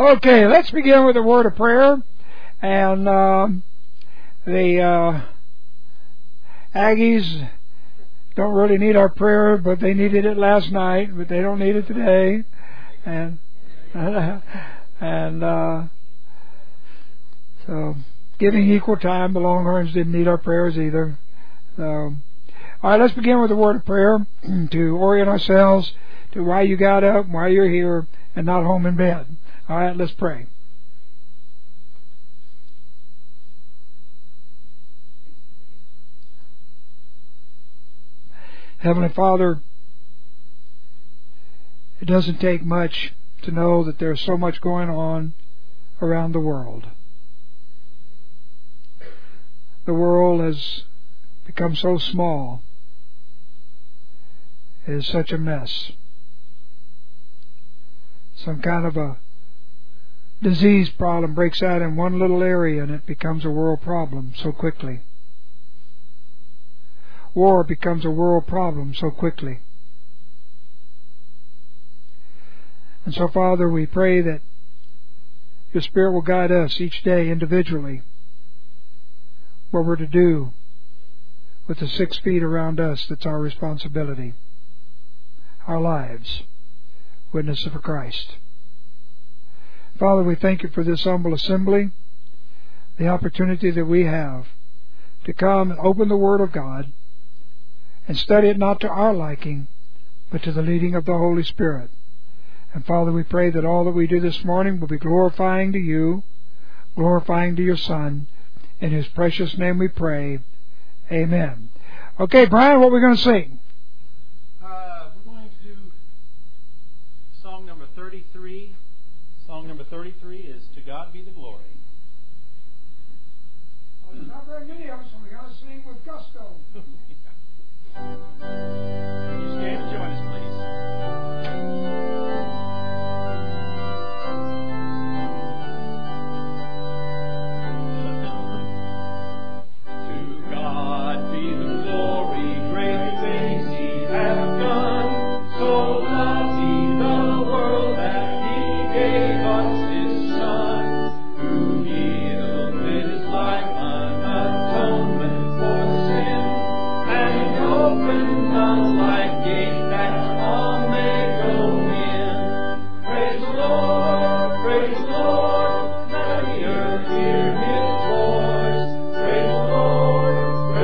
Okay, let's begin with a word of prayer. And the Aggies don't really need our prayer, but they needed it last night, but they don't need it today. And so giving equal time, the Longhorns didn't need our prayers either. All right, let's begin with a word of prayer to orient ourselves to why you got up, why you're here, and not home in bed. All right, let's pray. Heavenly Father, it doesn't take much to know that there's so much going on around the world. The world has become so small. It is such a mess. Some kind of a disease problem breaks out in one little area and it becomes a world problem so quickly. War becomes a world problem so quickly. And so, Father, we pray that your Spirit will guide us each day individually what we're to do with the 6 feet around us that's our responsibility, our lives, witness for Christ. Father, we thank you for this humble assembly, the opportunity that we have to come and open the Word of God and study it not to our liking, but to the leading of the Holy Spirit. And Father, we pray that all that we do this morning will be glorifying to you, glorifying to your Son. In His precious name we pray. Amen. Okay, Brian, what are we going to sing? We're going to do song number 33. Song number 33 is To God Be the Glory. Well, there's not very many of us, so we got to sing with gusto. You stand and join us, please. To God be the glory, great things He hath done. So loved He the world that He gave us His Son, who healed His life an atonement for sin, and opened the life gate that all may go in. Praise the Lord, praise the Lord, let the earth hear His voice. Praise the Lord,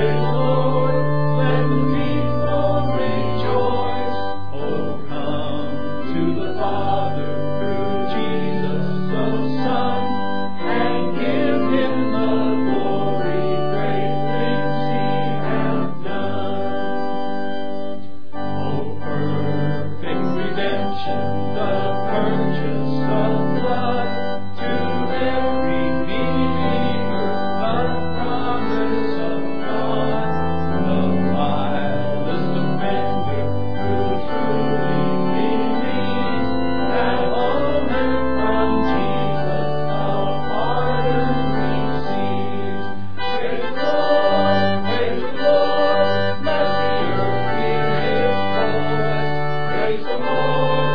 let the people rejoice. Oh, come to the Father through Jesus the Son, and give Him the glory, great things He hath done. Oh, perfect redemption, the purchase of blood, to every believer, the promise of God. The vilest offender who truly believes that omen from Jesus a pardon receives. Praise the Lord, let the earth hear His voice. Praise the Lord,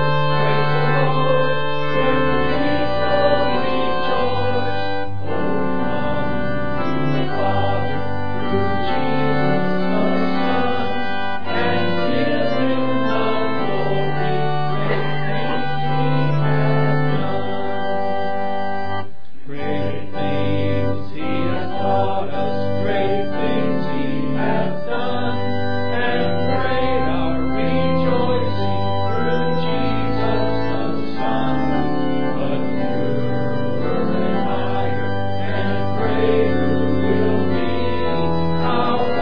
let the people rejoice. Oh, come to the Father through Jesus the Son, and give Him the glory, great things He hath done. Great things He has taught us, great things He has done, and great our rejoicing through Jesus the Son. But purer and higher and greater will be our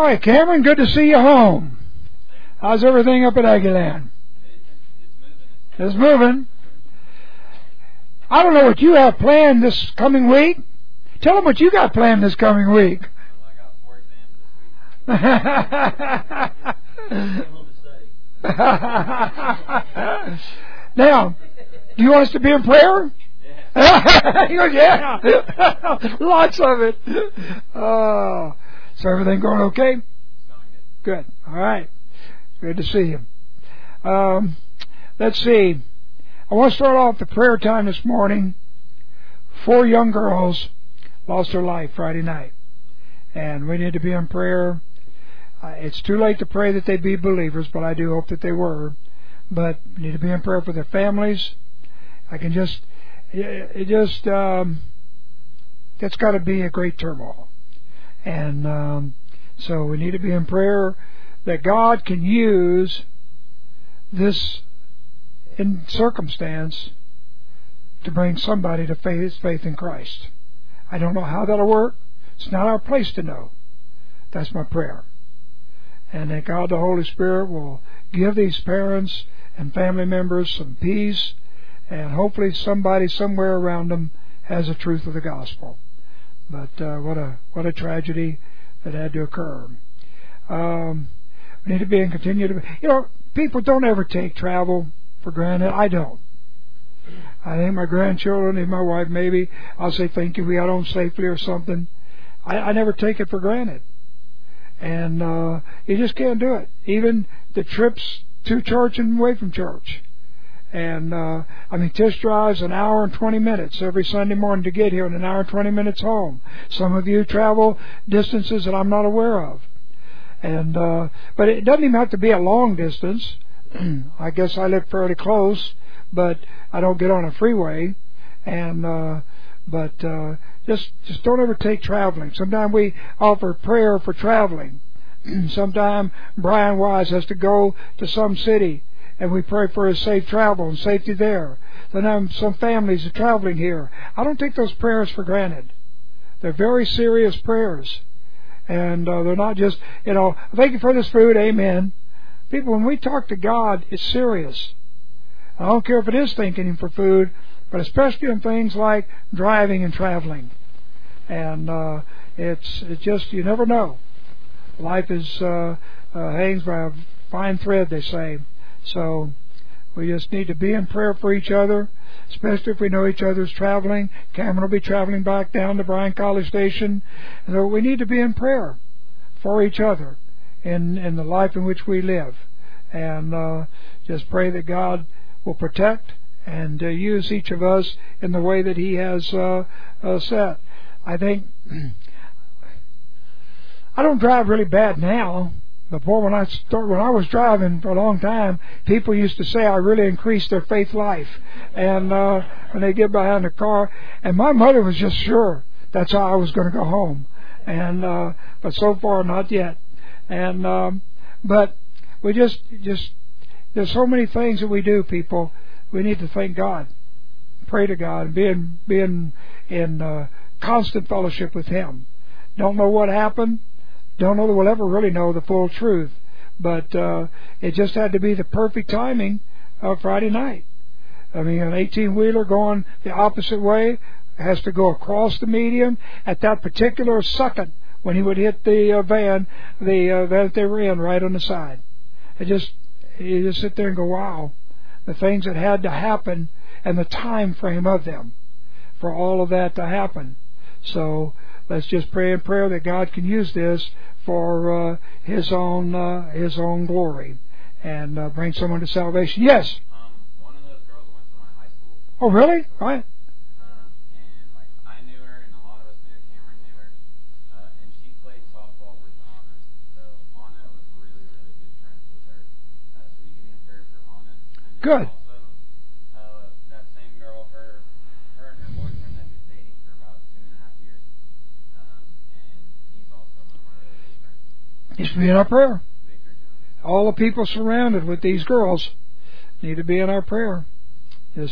right, Cameron, good to see you home. How's everything up at Aggieland? It's moving. I don't know what you have planned this coming week. Tell them what you got planned this coming week. Well, I got 4 exams this week. Now, do you want us to be in prayer? Yeah. He goes, yeah. Lots of it. So everything going okay? It's going good. Good. All right. Good to see you. Let's see. I want to start off the prayer time this morning. 4 young girls lost their life Friday night. And we need to be in prayer. It's too late to pray that they be believers, but I do hope that they were. But we need to be in prayer for their families. It's got to be a great turmoil. And so we need to be in prayer that God can use this in circumstance to bring somebody to faith in Christ. I don't know how that'll work. It's not our place to know. That's my prayer. And that God the Holy Spirit will give these parents and family members some peace, and hopefully somebody somewhere around them has the truth of the gospel. But what a tragedy that had to occur. We need to be and continue to be. People don't ever take travel for granted. I don't. I think my grandchildren and my wife, maybe I'll say thank you, we got home safely or something. I never take it for granted. And you just can't do it. Even the trips to church and away from church. And Tish drives an hour and 20 minutes every Sunday morning to get here, and an hour and 20 minutes home. Some of you travel distances that I'm not aware of. And but it doesn't even have to be a long distance. I guess I live fairly close, but I don't get on a freeway. And just don't ever take traveling. Sometimes we offer prayer for traveling. Sometimes Brian Wise has to go to some city, and we pray for his safe travel and safety there. Then some families are traveling here. I don't take those prayers for granted. They're very serious prayers. And they're not just, thank you for this food, amen. People, when we talk to God, it's serious. I don't care if it is thanking Him for food, but especially in things like driving and traveling. And it's just, you never know. Life is hangs by a fine thread, they say. So we just need to be in prayer for each other, especially if we know each other's traveling. Cameron will be traveling back down to Bryan College Station. So we need to be in prayer for each other in the life in which we live. And just pray that God will protect and use each of us in the way that He has set. I think I don't drive really bad now. Before, when I was driving for a long time, people used to say I really increased their faith life. And when they get behind the car, and my mother was just sure that's how I was going to go home. And but so far, not yet. And but we just there's so many things that we do, people. We need to thank God, pray to God, and be in constant fellowship with Him. Don't know what happened. Don't know that we'll ever really know the full truth. But it just had to be the perfect timing of Friday night. An 18-wheeler going the opposite way has to go across the median at that particular second when he would hit the van that they were in right on the side. You just sit there and go, wow, the things that had to happen and the time frame of them for all of that to happen. So let's just pray in prayer that God can use this for His own glory and bring someone to salvation. Yes. One of those girls went to my high school. Oh, really? Right. And I knew her, and a lot of us knew her. Cameron knew her, and she played softball with Anna. So Anna was really, really good friends with her. So we can be in prayer for Anna. And Good. Also, that same girl, her and her boyfriend have been dating for about 2.5 years, and he's also one of my really good friends. Needs to be in our prayer. Victor Jones. All the people surrounded with these girls need to be in our prayer.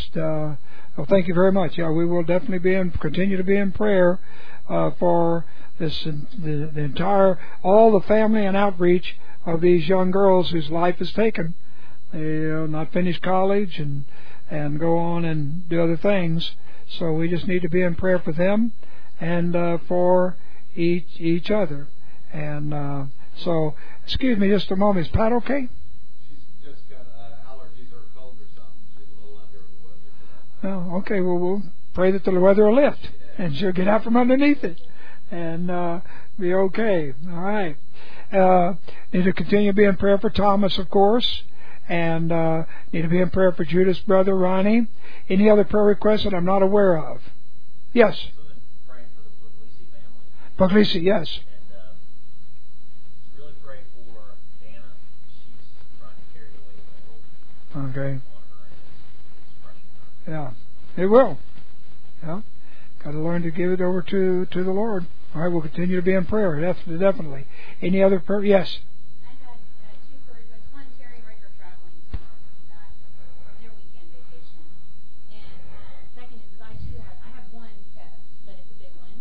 Well, thank you very much. Yeah, we will definitely continue to be in prayer for the entire, all the family and outreach of these young girls whose life is taken. They not finish college and go on and do other things. So we just need to be in prayer for them and for each other. And so, excuse me just a moment. Is Pat okay? She's just got allergies or a cold or something. She's a little under the weather. Oh, okay. Well, we'll pray that the weather will lift and she'll get out from underneath it and be okay. All right. Need to continue to be in prayer for Thomas, of course, and need to be in prayer for Judith's brother, Ronnie. Any other prayer requests that I'm not aware of? Yes. Praying for the Puglisi family. Puglisi, yes. And really pray for Dana. She's trying to carry the weight of the world. Okay. On her and Yeah. It will. Yeah. Got to learn to give it over to the Lord. All right, we'll continue to be in prayer. Definitely. Any other prayer? Yes. I had two prayer requests. One, Terry and Rick are traveling tomorrow from that their weekend vacation. And second is I have one test, but it's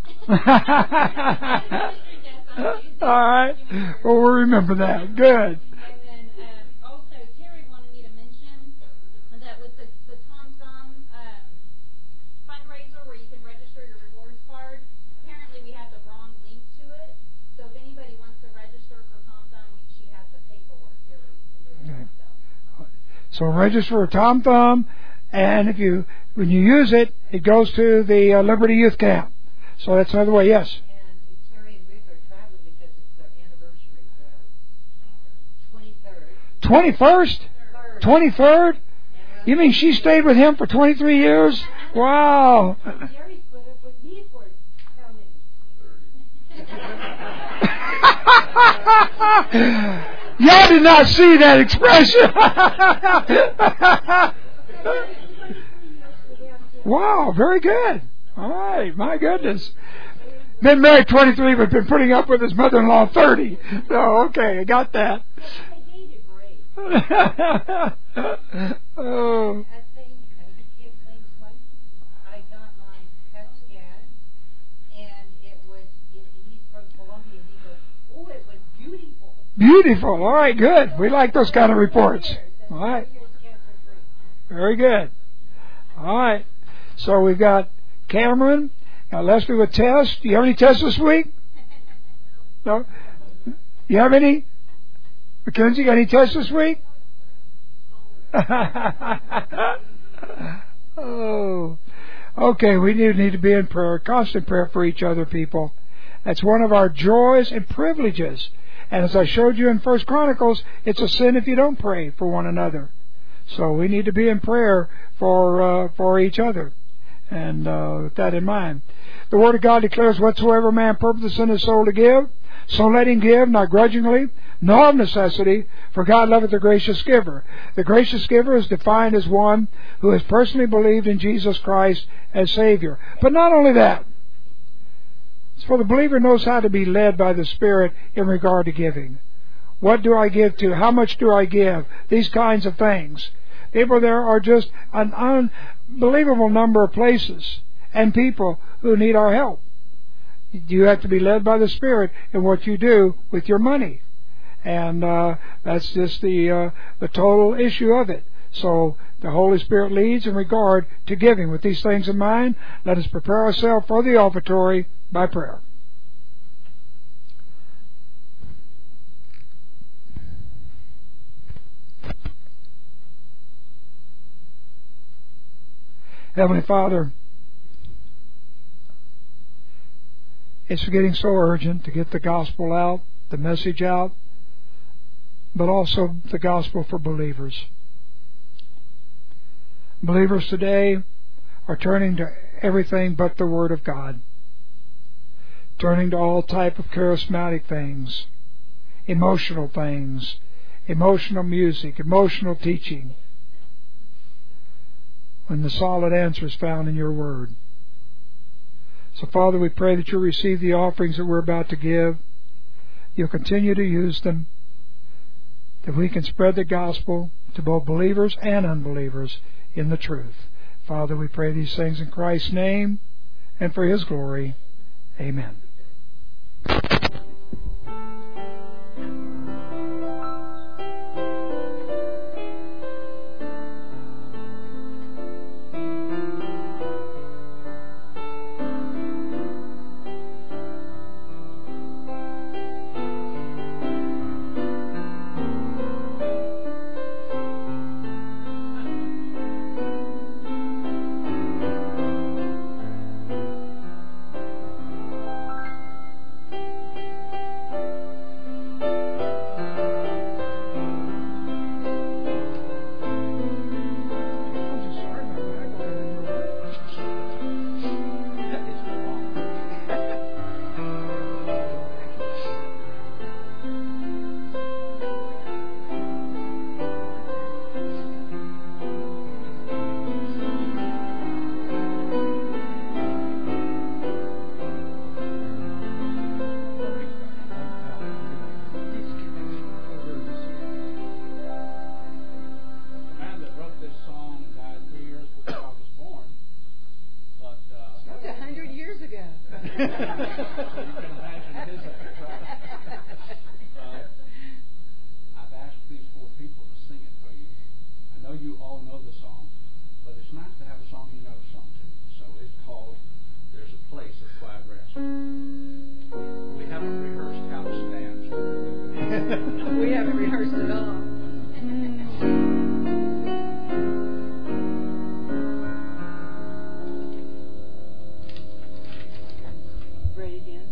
a big one. All right. Well, we'll remember that. Good. And then also Terry wanted me to mention that with the Tom Thumb fundraiser where you can register your rewards card, apparently we have the wrong link to it. So if anybody wants to register for Tom Thumb, she has the paperwork here where you can do it. So register for Tom Thumb, and when you use it, it goes to the Liberty Youth Camp. So that's another way. Yes. And Terry and Rick are traveling because it's their anniversary, the 23rd. 21st? 23rd? You mean she stayed with him for 23 years? Wow. Terry split up with me for how many? Y'all did not see that expression. Wow, very good. All right, my goodness. Been married 23, but been putting up with his mother-in-law 30. So, okay, I got that. I dated great. Oh. I got my PET scan, and he's from Colombia, and he goes, oh, it was beautiful. Beautiful. All right, good. We like those kind of reports. All right. Very good. All right. So we've got Cameron. Got Leslie with tests. Do you have any tests this week? No? You have any? Mackenzie, got any tests this week? Oh. Okay, we need to be in prayer, constant prayer for each other, people. That's one of our joys and privileges. And as I showed you in 1 Chronicles, it's a sin if you don't pray for one another. So we need to be in prayer for each other. And with that in mind, the Word of God declares, whatsoever man purposeth in his soul to give, so let him give, not grudgingly, nor of necessity, for God loveth the gracious giver. The gracious giver is defined as one who has personally believed in Jesus Christ as Savior. But not only that, for the believer knows how to be led by the Spirit in regard to giving. What do I give to? How much do I give? These kinds of things. People, there are just an unbelievable number of places and people who need our help. You have to be led by the Spirit in what you do with your money. And that's just the total issue of it. So the Holy Spirit leads in regard to giving. With these things in mind, let us prepare ourselves for the offertory by prayer. Heavenly Father, it's getting so urgent to get the gospel out, the message out, but also the gospel for believers. Believers today are turning to everything but the Word of God, turning to all type of charismatic things, emotional things, emotional music, emotional teaching, when the solid answer is found in your Word. So, Father, we pray that you'll receive the offerings that we're about to give. You'll continue to use them, that we can spread the gospel to both believers and unbelievers in the truth. Father, we pray these things in Christ's name and for His glory. Amen. can imagine his I've asked these four people to sing it for you. I know you all know the song, but it's nice to have a song you know the song too. So it's called There's a Place of Quiet Rest. We haven't rehearsed how to stand. We haven't rehearsed at all. Ready again?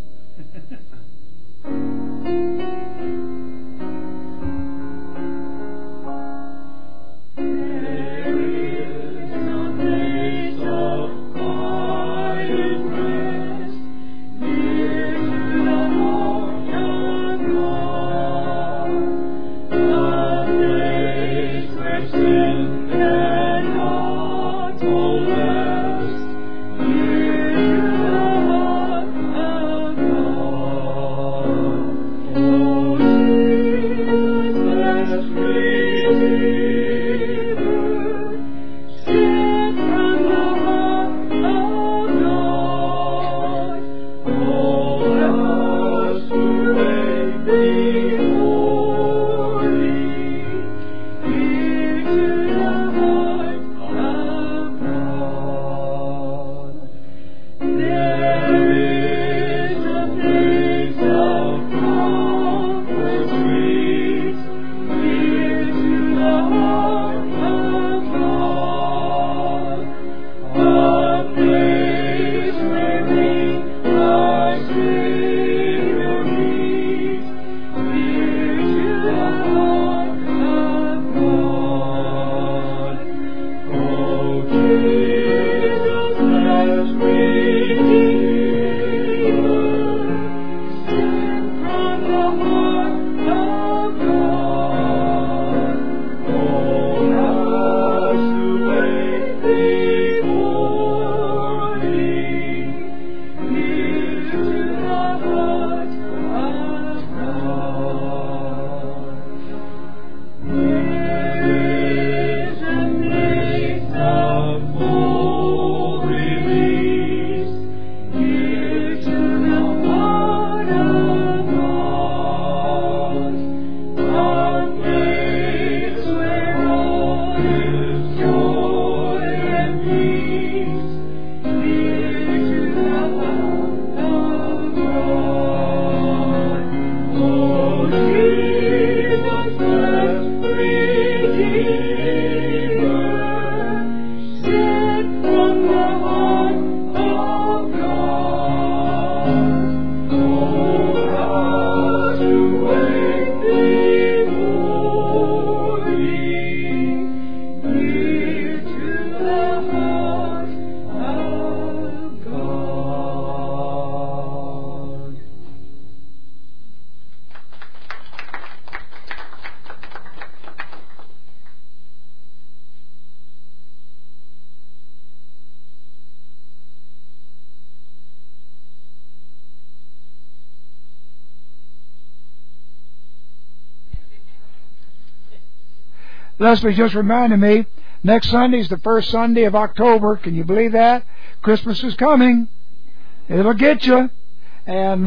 Leslie just reminded me, next Sunday is the first Sunday of October. Can you believe that? Christmas is coming. It'll get you. And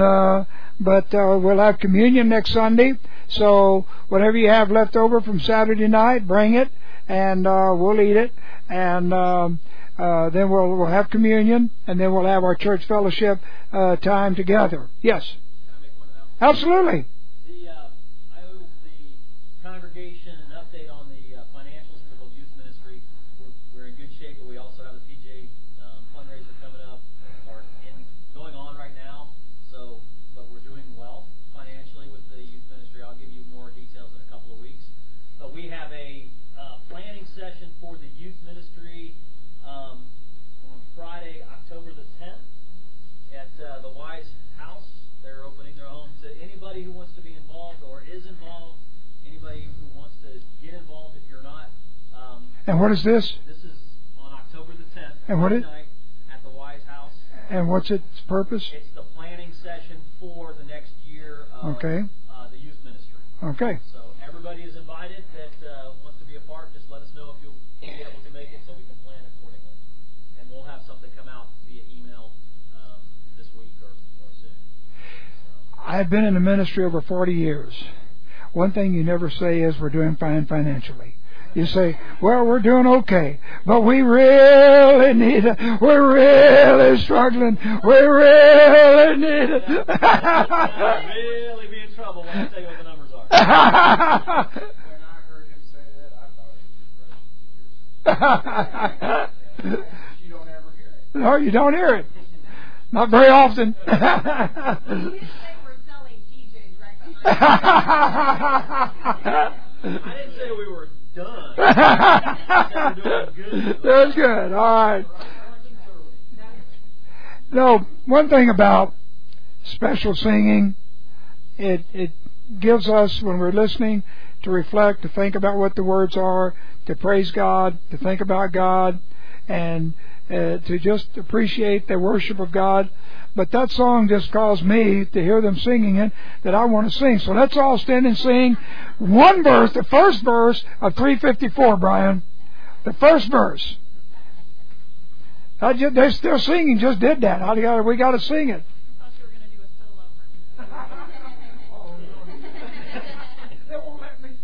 but we'll have communion next Sunday. So whatever you have left over from Saturday night, bring it, and we'll eat it. And then we'll have communion, and then we'll have our church fellowship time together. Yes. Can I make one announcement? Absolutely. I owe the congregation an update on the financials for the youth ministry. We're in good shape, but we also have the PJ fundraiser coming up, or going on right now. So, but we're doing well financially with the youth ministry. I'll give you more details in a couple of weeks. But we have a planning session for the youth ministry on Friday, October the 10th at the Wise House. They're opening their home to anybody who wants to be involved or is involved, anybody who wants to get involved if you're not. And what is this? This is on October the 10th, And what night at the Wise House. And what's its purpose? It's the planning session for the next year of Okay. The youth ministry. Okay. So everybody is invited that wants to be a part. Just let us know if you'll be able to make it so we can plan accordingly. And we'll have something come out via email this week or soon. I've been in the ministry over 40 years. One thing you never say is we're doing fine financially. You say, well, we're doing okay, but we really need it. We're really struggling. We really need it. I'll really be in trouble when I tell you what the numbers are. When I heard him say that, I thought it was depression. You don't ever hear it. No, you don't hear it. Not very often. You didn't say we're selling PJs right behind. I didn't say we were done. I said we're doing good. That's good. All right. No, one thing about special singing, it gives us, when we're listening, to reflect, to think about what the words are, to praise God, to think about God, and to just appreciate the worship of God. But that song just caused me to hear them singing it, that I want to sing. So let's all stand and sing one verse, the first verse of 354, Brian. The first verse. They're still singing, just did that. We got to sing it. I thought you were going to do a solo. They won't let me.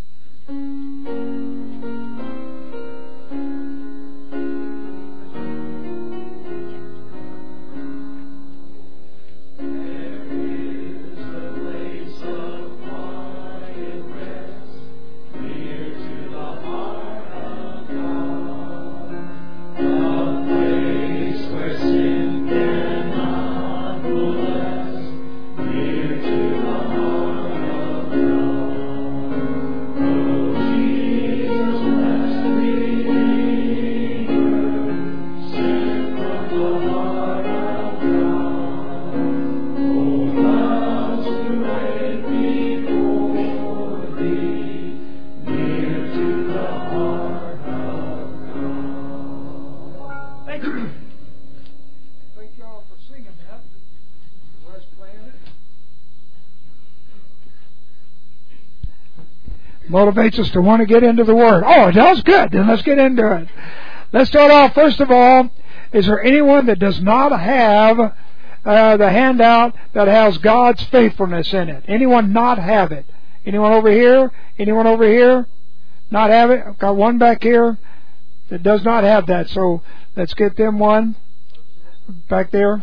Motivates us to want to get into the Word. Oh, that was good. Then let's get into it. Let's start off, first of all, is there anyone that does not have the handout that has God's faithfulness in it? Anyone not have it? Anyone over here? Anyone over here? Not have it? I've got one back here that does not have that. So let's get them one. Back there.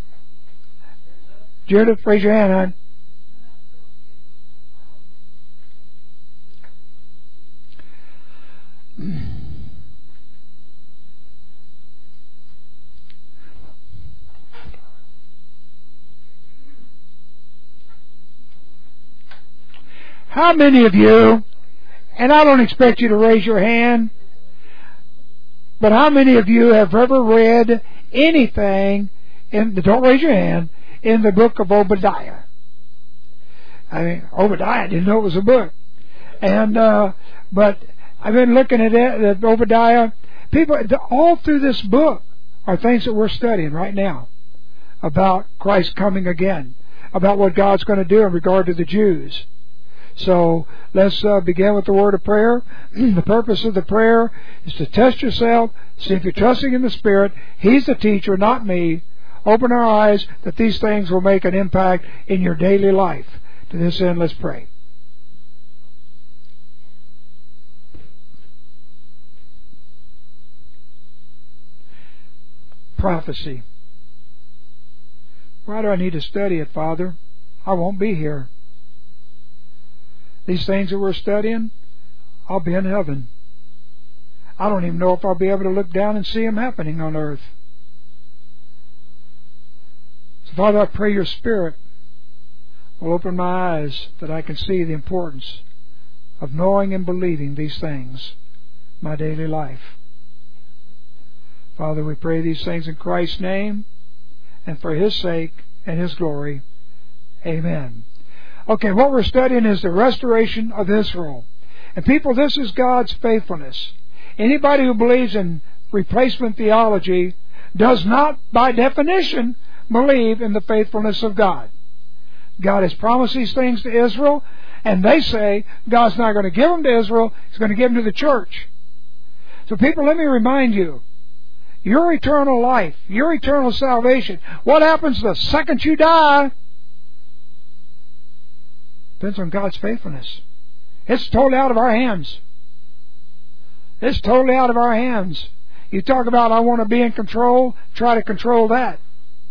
Judith, raise your hand, hon. How many of you, and I don't expect you to raise your hand, but how many of you have ever read anything don't raise your hand, in the book of Obadiah? I mean, Obadiah, I didn't know it was a book. And, but I've been looking at it, at Obadiah. People, all through this book are things that we're studying right now about Christ coming again, about what God's going to do in regard to the Jews. So let's begin with the word of prayer. The purpose of the prayer is to test yourself, see if you're trusting in the Spirit. He's the teacher, not me. Open our eyes that these things will make an impact in your daily life. To this end, let's pray. Prophecy. Why do I need to study it, Father? I won't be here. These things that we're studying, I'll be in heaven. I don't even know if I'll be able to look down and see them happening on earth. So, Father, I pray your Spirit will open my eyes that I can see the importance of knowing and believing these things in my daily life. Father, we pray these things in Christ's name and for His sake and His glory. Amen. Okay, what we're studying is the restoration of Israel. And people, this is God's faithfulness. Anybody who believes in replacement theology does not, by definition, believe in the faithfulness of God. God has promised these things to Israel, and they say God's not going to give them to Israel, He's going to give them to the church. So people, let me remind you, your eternal life, your eternal salvation. What happens the second you die depends on God's faithfulness. It's totally out of our hands. It's totally out of our hands. You talk about, I want to be in control, try to control that.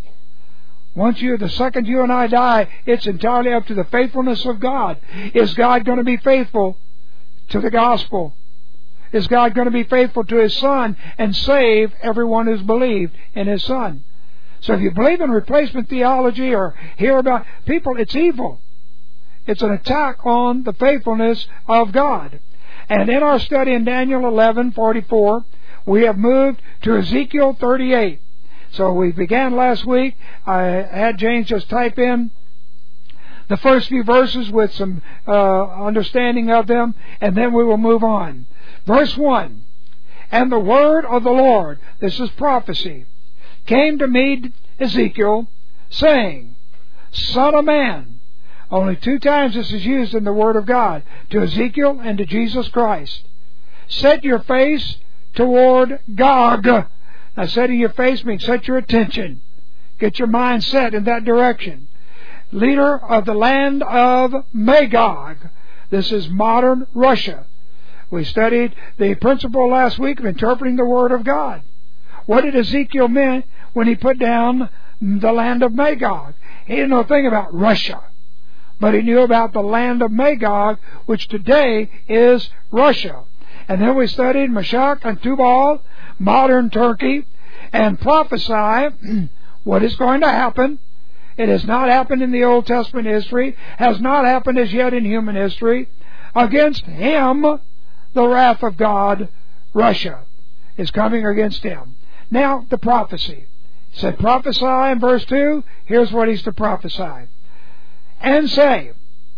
The second you and I die, it's entirely up to the faithfulness of God. Is God going to be faithful to the gospel? Is God going to be faithful to His Son and save everyone who's believed in His Son? So if you believe in replacement theology or hear about people, it's evil. It's an attack on the faithfulness of God. And in our study in Daniel 11:44, we have moved to Ezekiel 38. So we began last week. I had James just type in the first few verses with some understanding of them, and then we will move on. Verse 1, and the word of the Lord, this is prophecy, came to me, Ezekiel, saying, Son of man. Only 2 times this is used in the Word of God, to Ezekiel and to Jesus Christ. Set your face toward Gog. Now, setting your face means set your attention. Get your mind set in that direction. Leader of the land of Magog. This is modern Russia. We studied the principle last week of interpreting the Word of God. What did Ezekiel mean when he put down the land of Magog? He didn't know a thing about Russia, but he knew about the land of Magog, which today is Russia. And then we studied Meshach and Tubal, modern Turkey, and prophesy what is going to happen. It has not happened in the Old Testament history, has not happened as yet in human history. Against him, the wrath of God, Russia, is coming against him. Now, the prophecy. It said, prophesy in verse 2. Here's what he's to prophesy. And say,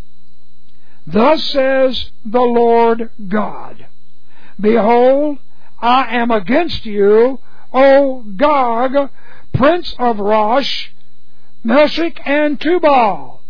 Thus says the Lord God, Behold, I am against you, O Gog, prince of Rosh, Meshach, and Tubal.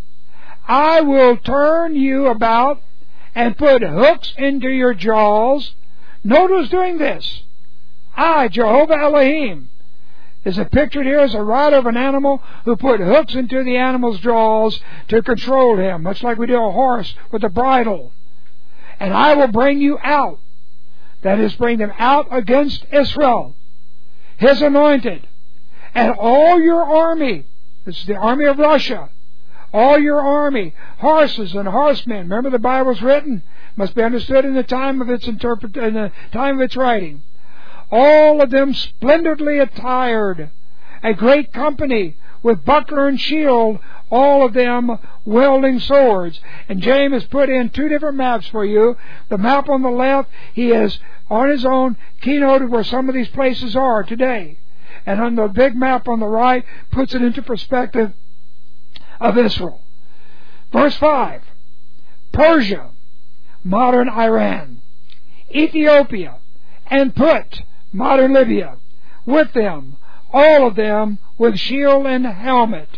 I will turn you about and put hooks into your jaws. Notice doing this. I, Jehovah Elohim, is pictured here as a rider of an animal who put hooks into the animal's jaws to control him, much like we do a horse with a bridle. And I will bring you out. That is, bring them out against Israel, His anointed, and all your army. This is the army of Russia. All your army, horses and horsemen. Remember, the Bible's written, must be understood in the time of its in the time of its writing. All of them splendidly attired, a great company with buckler and shield, all of them wielding swords. And James has put in 2 different maps for you. The map on the left, he has on his own keynoted where some of these places are today. And on the big map on the right, puts it into perspective of Israel. Verse 5, Persia, modern Iran, Ethiopia, and Put, modern Libya, with them, all of them with shield and helmet.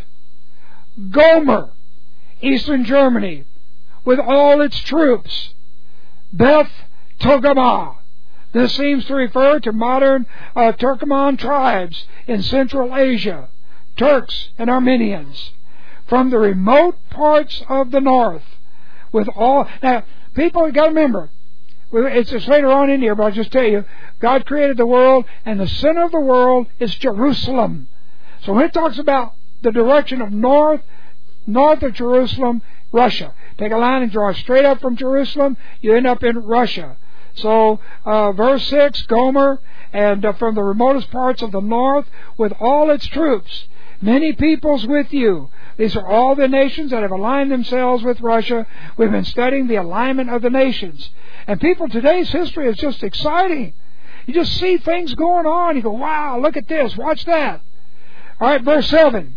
Gomer, eastern Germany, with all its troops. Beth Togarmah. This seems to refer to modern Turkoman tribes in Central Asia, Turks and Armenians, from the remote parts of the north. With all now, people, you got to remember, it's just later on in here, but I'll just tell you, God created the world, and the center of the world is Jerusalem. So when it talks about the direction of north of Jerusalem, Russia. Take a line and draw straight up from Jerusalem, you end up in Russia. So, verse 6, Gomer, and from the remotest parts of the north, with all its troops, many peoples with you. These are all the nations that have aligned themselves with Russia. We've been studying the alignment of the nations. And people, today's history is just exciting. You just see things going on. You go, wow, look at this, watch that. All right, verse 7.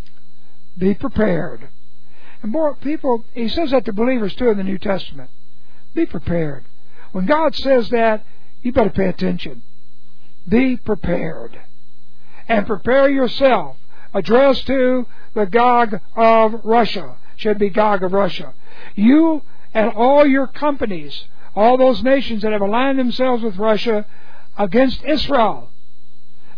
Be prepared. And more people, he says that to believers too in the New Testament. Be prepared. When God says that, you better pay attention. Be prepared. And prepare yourself. Addressed to the Gog of Russia. Should be Gog of Russia. You and all your companies, all those nations that have aligned themselves with Russia against Israel.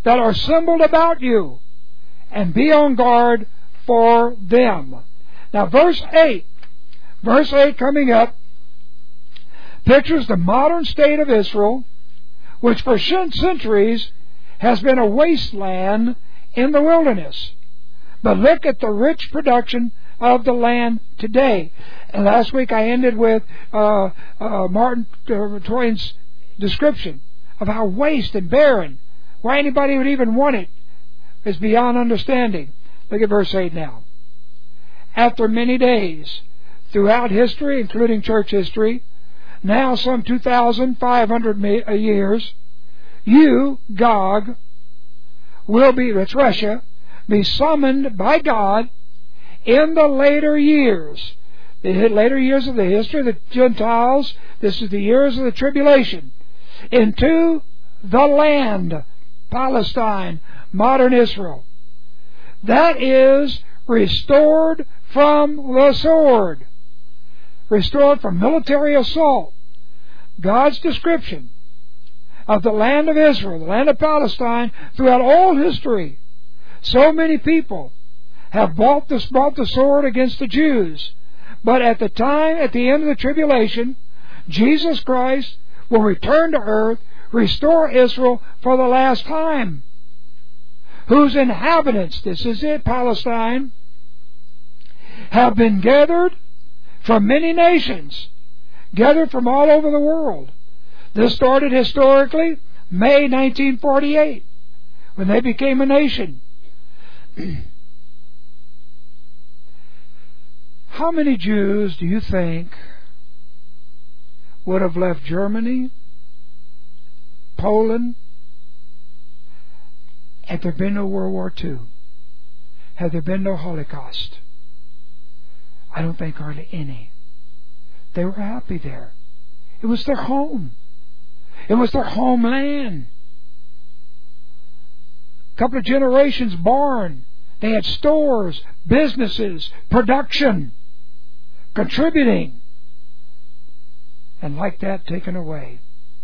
that are assembled about you, and be on guard for them. Now verse 8 coming up, pictures the modern state of Israel, which for centuries has been a wasteland in the wilderness. But look at the rich production of the land today. And last week I ended with Martin Twain's description of how waste and barren, why anybody would even want it, is beyond understanding. Look at verse 8 now. After many days, throughout history, including church history, now some 2,500 years, you, Gog, will be, that's Russia, be summoned by God in the later years. The later years of the history of the Gentiles, this is the years of the tribulation, into the land, Palestine, modern Israel. That is restored from the sword, restored from military assault. God's description of the land of Israel, the land of Palestine, throughout all history. So many people have brought the sword against the Jews. But at the end of the tribulation, Jesus Christ will return to earth, restore Israel for the last time, whose inhabitants, this is it, Palestine, have been gathered from many nations, gathered from all over the world. This started historically May 1948, when they became a nation. How many Jews do you think would have left Germany, Poland, had there been no World War II? Had there been no Holocaust? I don't think hardly any. They were happy there. It was their home. It was their homeland. A couple of generations born. They had stores, businesses, production, contributing. And like that, taken away.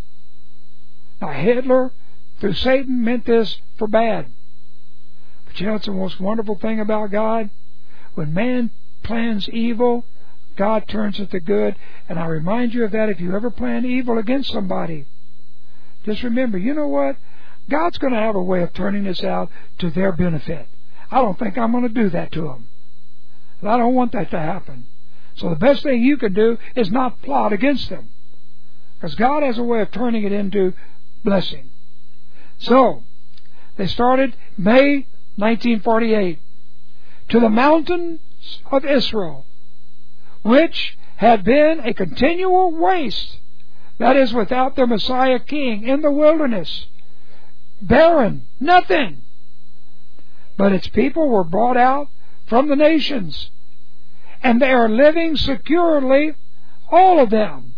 Now Hitler, through Satan, meant this for bad. But you know what's the most wonderful thing about God? When man plans evil, God turns it to good. And I remind you of that if you ever plan evil against somebody. Just remember, you know what? God's going to have a way of turning this out to their benefit. I don't think I'm going to do that to them. And I don't want that to happen. So the best thing you can do is not plot against them. Because God has a way of turning it into blessing. So, they started May 1948. To the mountains of Israel, which had been a continual waste, that is, without their Messiah King, in the wilderness, barren, nothing. But its people were brought out from the nations, and they are living securely, all of them.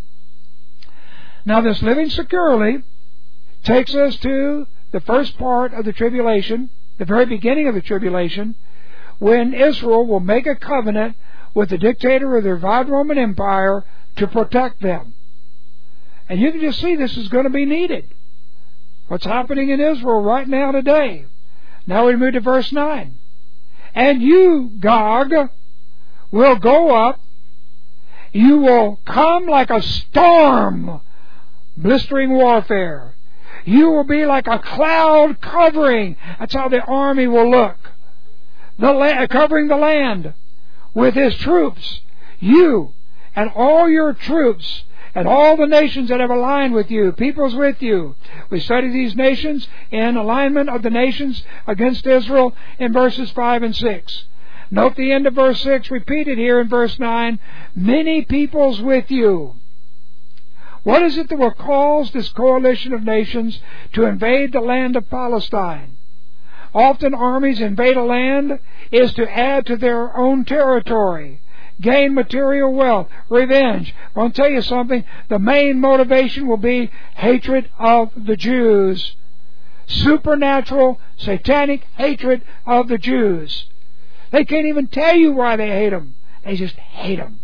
Now this living securely takes us to the first part of the tribulation, the very beginning of the tribulation, when Israel will make a covenant with the dictator of the revived Roman Empire to protect them. And you can just see this is going to be needed. What's happening in Israel right now today. Now we move to verse 9. And you, Gog, will go up. You will come like a storm, blistering warfare. You will be like a cloud covering. That's how the army will look. Covering the land with his troops. You and all your troops and all the nations that have aligned with you, peoples with you. We study these nations in alignment of the nations against Israel in verses 5 and 6. Note the end of verse 6 repeated here in verse 9. Many peoples with you. What is it that will cause this coalition of nations to invade the land of Palestine? Often armies invade a land is to add to their own territory, gain material wealth, revenge. I'll tell you something, the main motivation will be hatred of the Jews. Supernatural, satanic hatred of the Jews. They can't even tell you why they hate them. They just hate them.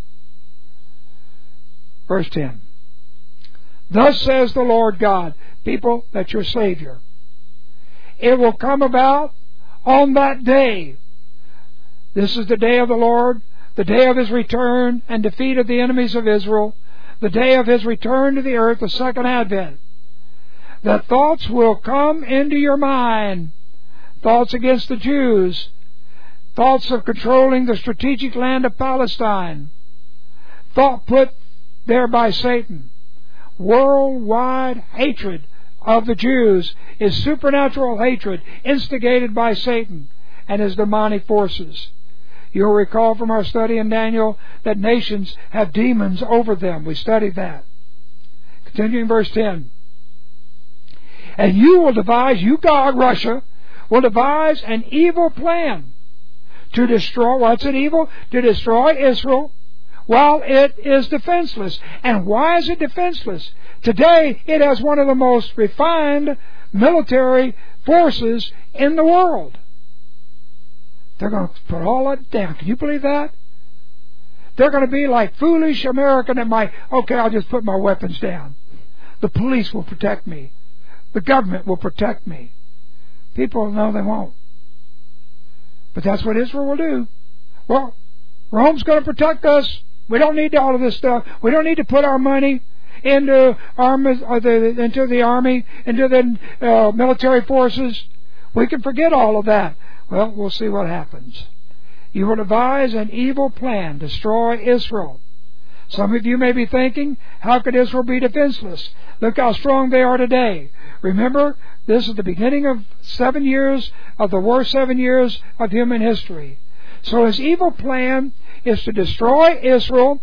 Verse 10. Thus says the Lord God, people, that's your Savior. it will come about on that day. This is the day of the Lord, the day of His return and defeat of the enemies of Israel, the day of His return to the earth, the second advent. That thoughts will come into your mind, thoughts against the Jews, thoughts of controlling the strategic land of Palestine, thought put there by Satan. Worldwide hatred of the Jews is supernatural hatred instigated by Satan and his demonic forces. You'll recall from our study in Daniel that nations have demons over them. We studied that. Continuing verse 10. And you will devise, you God, Russia, will devise an evil plan to destroy, what's an evil? To destroy Israel while it is defenseless. And why is it defenseless? Today it has one of the most refined military forces in the world. They're going to put all that down. Can you believe that? They're going to be like foolish American that might, okay, I'll just put my weapons down. The police will protect me. The government will protect me. People know they won't. But that's what Israel will do. Well, Rome's going to protect us. We don't need all of this stuff. We don't need to put our money into the army, into the military forces. We can forget all of that. Well, we'll see what happens. You will devise an evil plan, destroy Israel. Some of you may be thinking, how could Israel be defenseless? Look how strong they are today. Remember, this is the beginning of 7 years of the worst 7 years of human history. So his evil plan is to destroy Israel,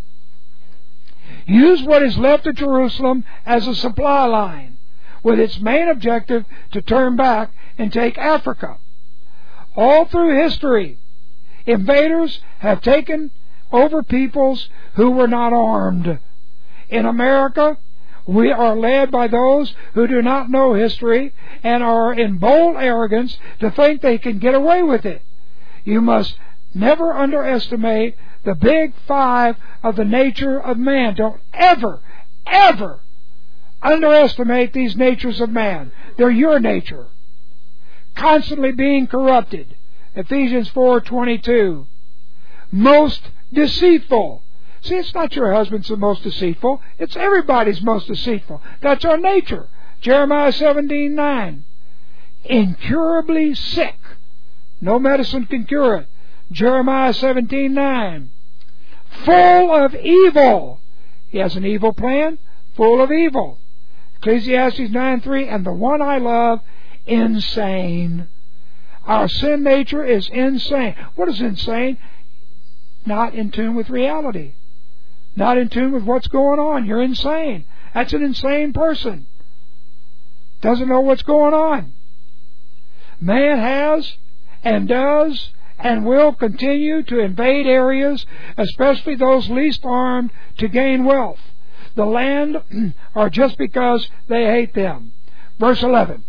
use what is left of Jerusalem as a supply line, with its main objective to turn back and take Africa. All through history, invaders have taken over peoples who were not armed. In America, we are led by those who do not know history and are in bold arrogance to think they can get away with it. You must never underestimate the big five of the nature of man. Don't ever, ever underestimate these natures of man. They're your nature. Constantly being corrupted. Ephesians 4:22. Most deceitful. See, it's not your husband's the most deceitful. It's everybody's most deceitful. That's our nature. Jeremiah 17:9. Incurably sick. No medicine can cure it. Jeremiah 17:9. Full of evil. He has an evil plan. Full of evil. Ecclesiastes 9:3. And the one I love, insane. Our sin nature is insane. What is insane? Not in tune with reality. Not in tune with what's going on. You're insane. That's an insane person. Doesn't know what's going on. Man has and does and will continue to invade areas, especially those least armed, to gain wealth. The land are just because they hate them. Verse 11.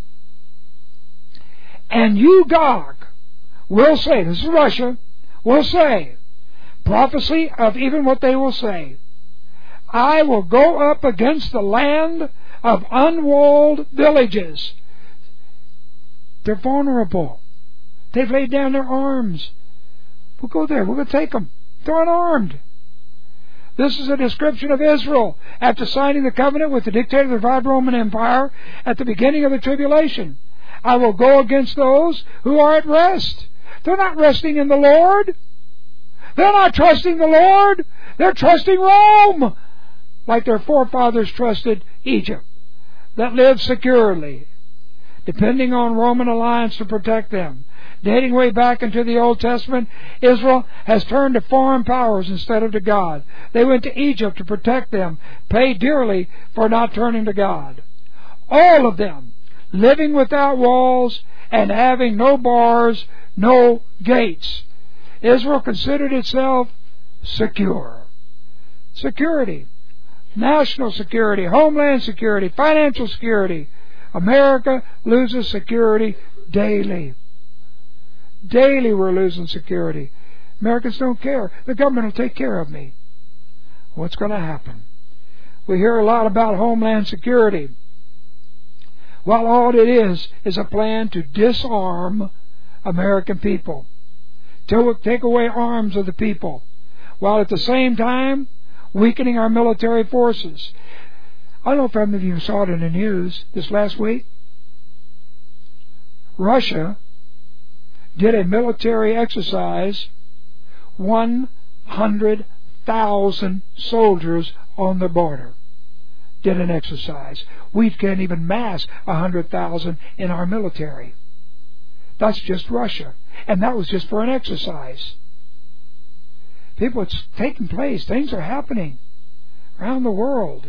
And you, Gog, will say, this is Russia, will say, prophecy of even what they will say, I will go up against the land of unwalled villages. They're vulnerable. They've laid down their arms. We'll go there. We're going to take them. They're unarmed. This is a description of Israel after signing the covenant with the dictator of the revived Roman Empire at the beginning of the tribulation. I will go against those who are at rest. They're not resting in the Lord. They're not trusting the Lord. They're trusting Rome, like their forefathers trusted Egypt, that lived securely, depending on Roman alliance to protect them. Dating way back into the Old Testament, Israel has turned to foreign powers instead of to God. They went to Egypt to protect them, paid dearly for not turning to God. All of them living without walls and having no bars, no gates. Israel considered itself secure. Security. National security, homeland security, financial security. America loses security daily. Daily we're losing security. Americans don't care. The government will take care of me. What's going to happen? We hear a lot about homeland security. while all it is a plan to disarm American people, to take away arms of the people, while at the same time weakening our military forces. I don't know if any of you saw it in the news this last week. Russia did a military exercise, 100,000 soldiers on the border did an exercise. We can't even mass 100,000 in our military. That's just Russia. And that was just for an exercise. People, it's taking place. Things are happening around the world.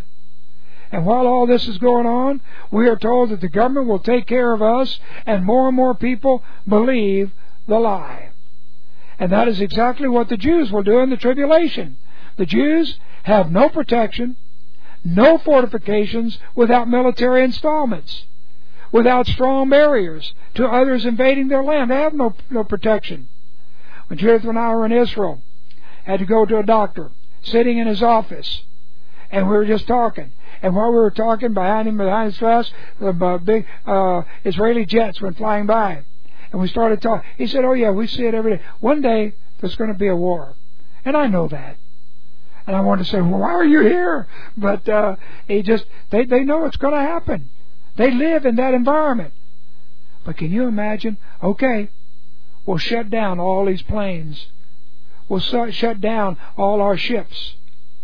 And while all this is going on, we are told that the government will take care of us, and more people believe the lie. And that is exactly what the Jews will do in the tribulation. The Jews have no protection, no fortifications, without military installments, without strong barriers to others invading their land. They have no protection. When Judith and I were in Israel, I had to go to a doctor, sitting in his office, and we were just talking. And while we were talking, behind his glass, the big Israeli jets went flying by. And we started talking. He said, "Oh yeah, we see it every day. One day, there's going to be a war." And I know that. And I wanted to say, "Well, why are you here?" But they know it's going to happen. They live in that environment. But can you imagine? Okay, we'll shut down all these planes. We'll shut down all our ships.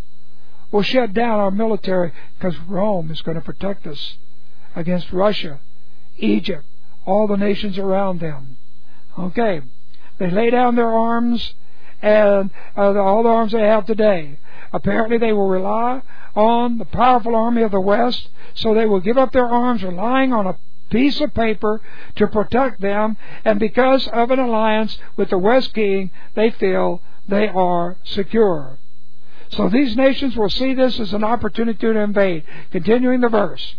We'll shut down our military, because Rome is going to protect us against Russia, Egypt, all the nations around them. Okay. They lay down their arms, and all the arms they have today. Apparently they will rely on the powerful army of the West, so they will give up their arms, relying on a piece of paper to protect them, and because of an alliance with the West King, they feel they are secure. So these nations will see this as an opportunity to invade. Continuing the verse.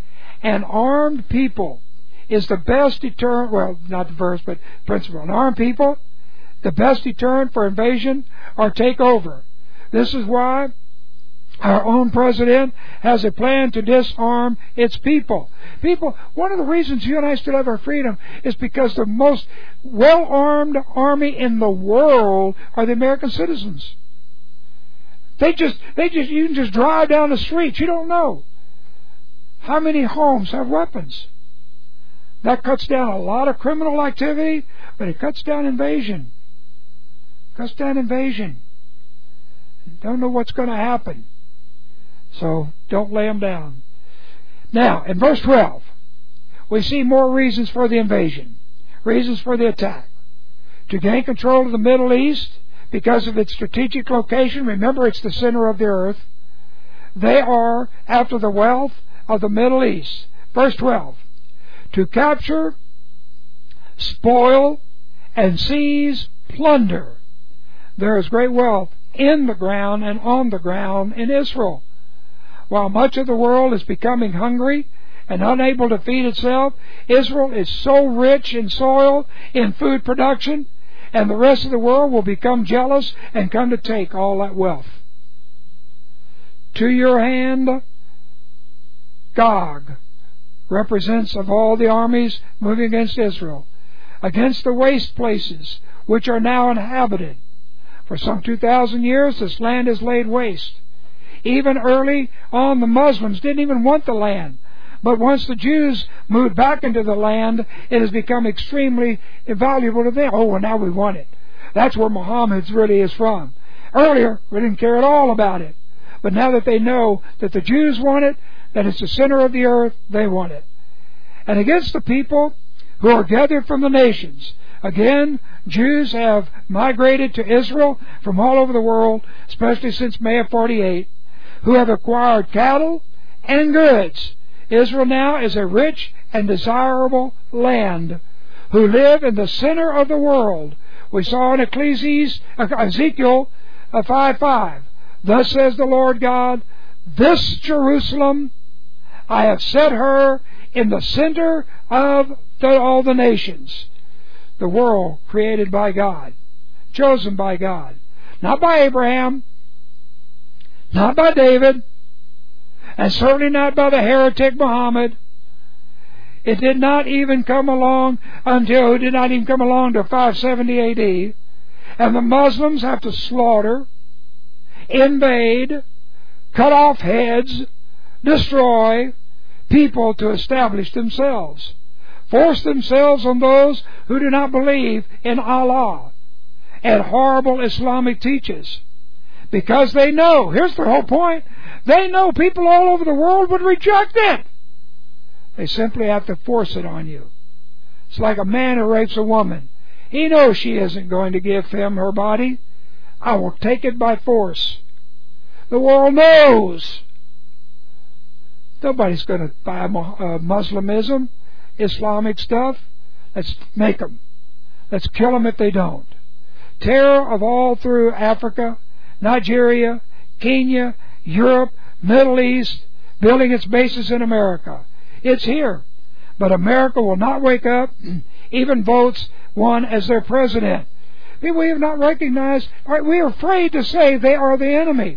An armed people is the best deterrent, well, not the verse, but principle. An armed people, the best deterrent for invasion or takeover. This is why our own president has a plan to disarm its people. People, one of the reasons you and I still have our freedom is because the most well-armed army in the world are the American citizens. You can just drive down the street. You don't know how many homes have weapons. That cuts down a lot of criminal activity, but it cuts down invasion. Don't know what's going to happen. So don't lay them down. Now, in verse 12, we see more reasons for the invasion, reasons for the attack. To gain control of the Middle East, because of its strategic location, remember it's the center of the earth, they are after the wealth of the Middle East. Verse 12, to capture, spoil, and seize plunder. There is great wealth in the ground and on the ground in Israel. While much of the world is becoming hungry and unable to feed itself, Israel is so rich in soil, in food production, and the rest of the world will become jealous and come to take all that wealth. To your hand, Gog represents of all the armies moving against Israel, against the waste places which are now inhabited. For some 2,000 years this land is laid waste. Even early on the Muslims didn't even want the land. But once the Jews moved back into the land, it has become extremely valuable to them. Oh, well, now we want it. That's where Muhammad really is from. Earlier, we didn't care at all about it. But now that they know that the Jews want it, that it's the center of the earth, they want it. And against the people who are gathered from the nations. Again, Jews have migrated to Israel from all over the world, especially since May of 48, who have acquired cattle and goods. Israel now is a rich and desirable land, who live in the center of the world. We saw in Ezekiel 5:5, thus says the Lord God, this Jerusalem, I have set her in the center of all the nations. The world created by God, chosen by God, not by Abraham, not by David, and certainly not by the heretic Muhammad. It did not even come along until 570 A.D. And the Muslims have to slaughter, invade, cut off heads, destroy people to establish themselves, force themselves on those who do not believe in Allah and horrible Islamic teachings. Because they know, here's the whole point, they know people all over the world would reject it. They simply have to force it on you. It's like a man who rapes a woman. He knows she isn't going to give him her body. I will take it by force. The world knows. Nobody's going to buy Muslimism, Islamic stuff. Let's make them. Let's kill them if they don't. Terror of all through Africa, Nigeria, Kenya, Europe, Middle East, building its bases in America. It's here. But America will not wake up, even votes one as their president. We have not recognized, we are afraid to say they are the enemy.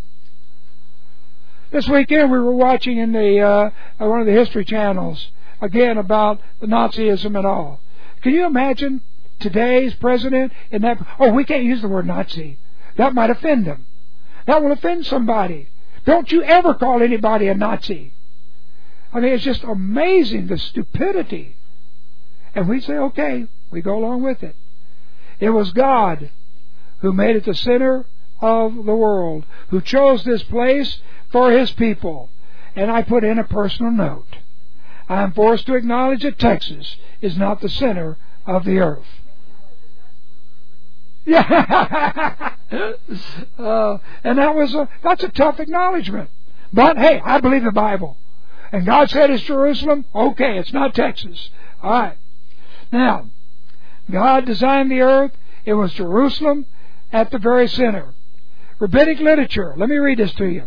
This weekend we were watching in the one of the history channels, again about the Nazism and all. Can you imagine today's president in that? Oh, we can't use the word Nazi. That might offend them. That will offend somebody. Don't you ever call anybody a Nazi. I mean, it's just amazing, the stupidity. And we say, okay, we go along with it. It was God who made it the center of the world, who chose this place for His people. And I put in a personal note. I am forced to acknowledge that Texas is not the center of the earth. Yeah, and that's a tough acknowledgement. But hey, I believe the Bible. And God said it's Jerusalem. Okay, it's not Texas. All right. Now, God designed the earth. It was Jerusalem at the very center. Rabbinic literature. Let me read this to you.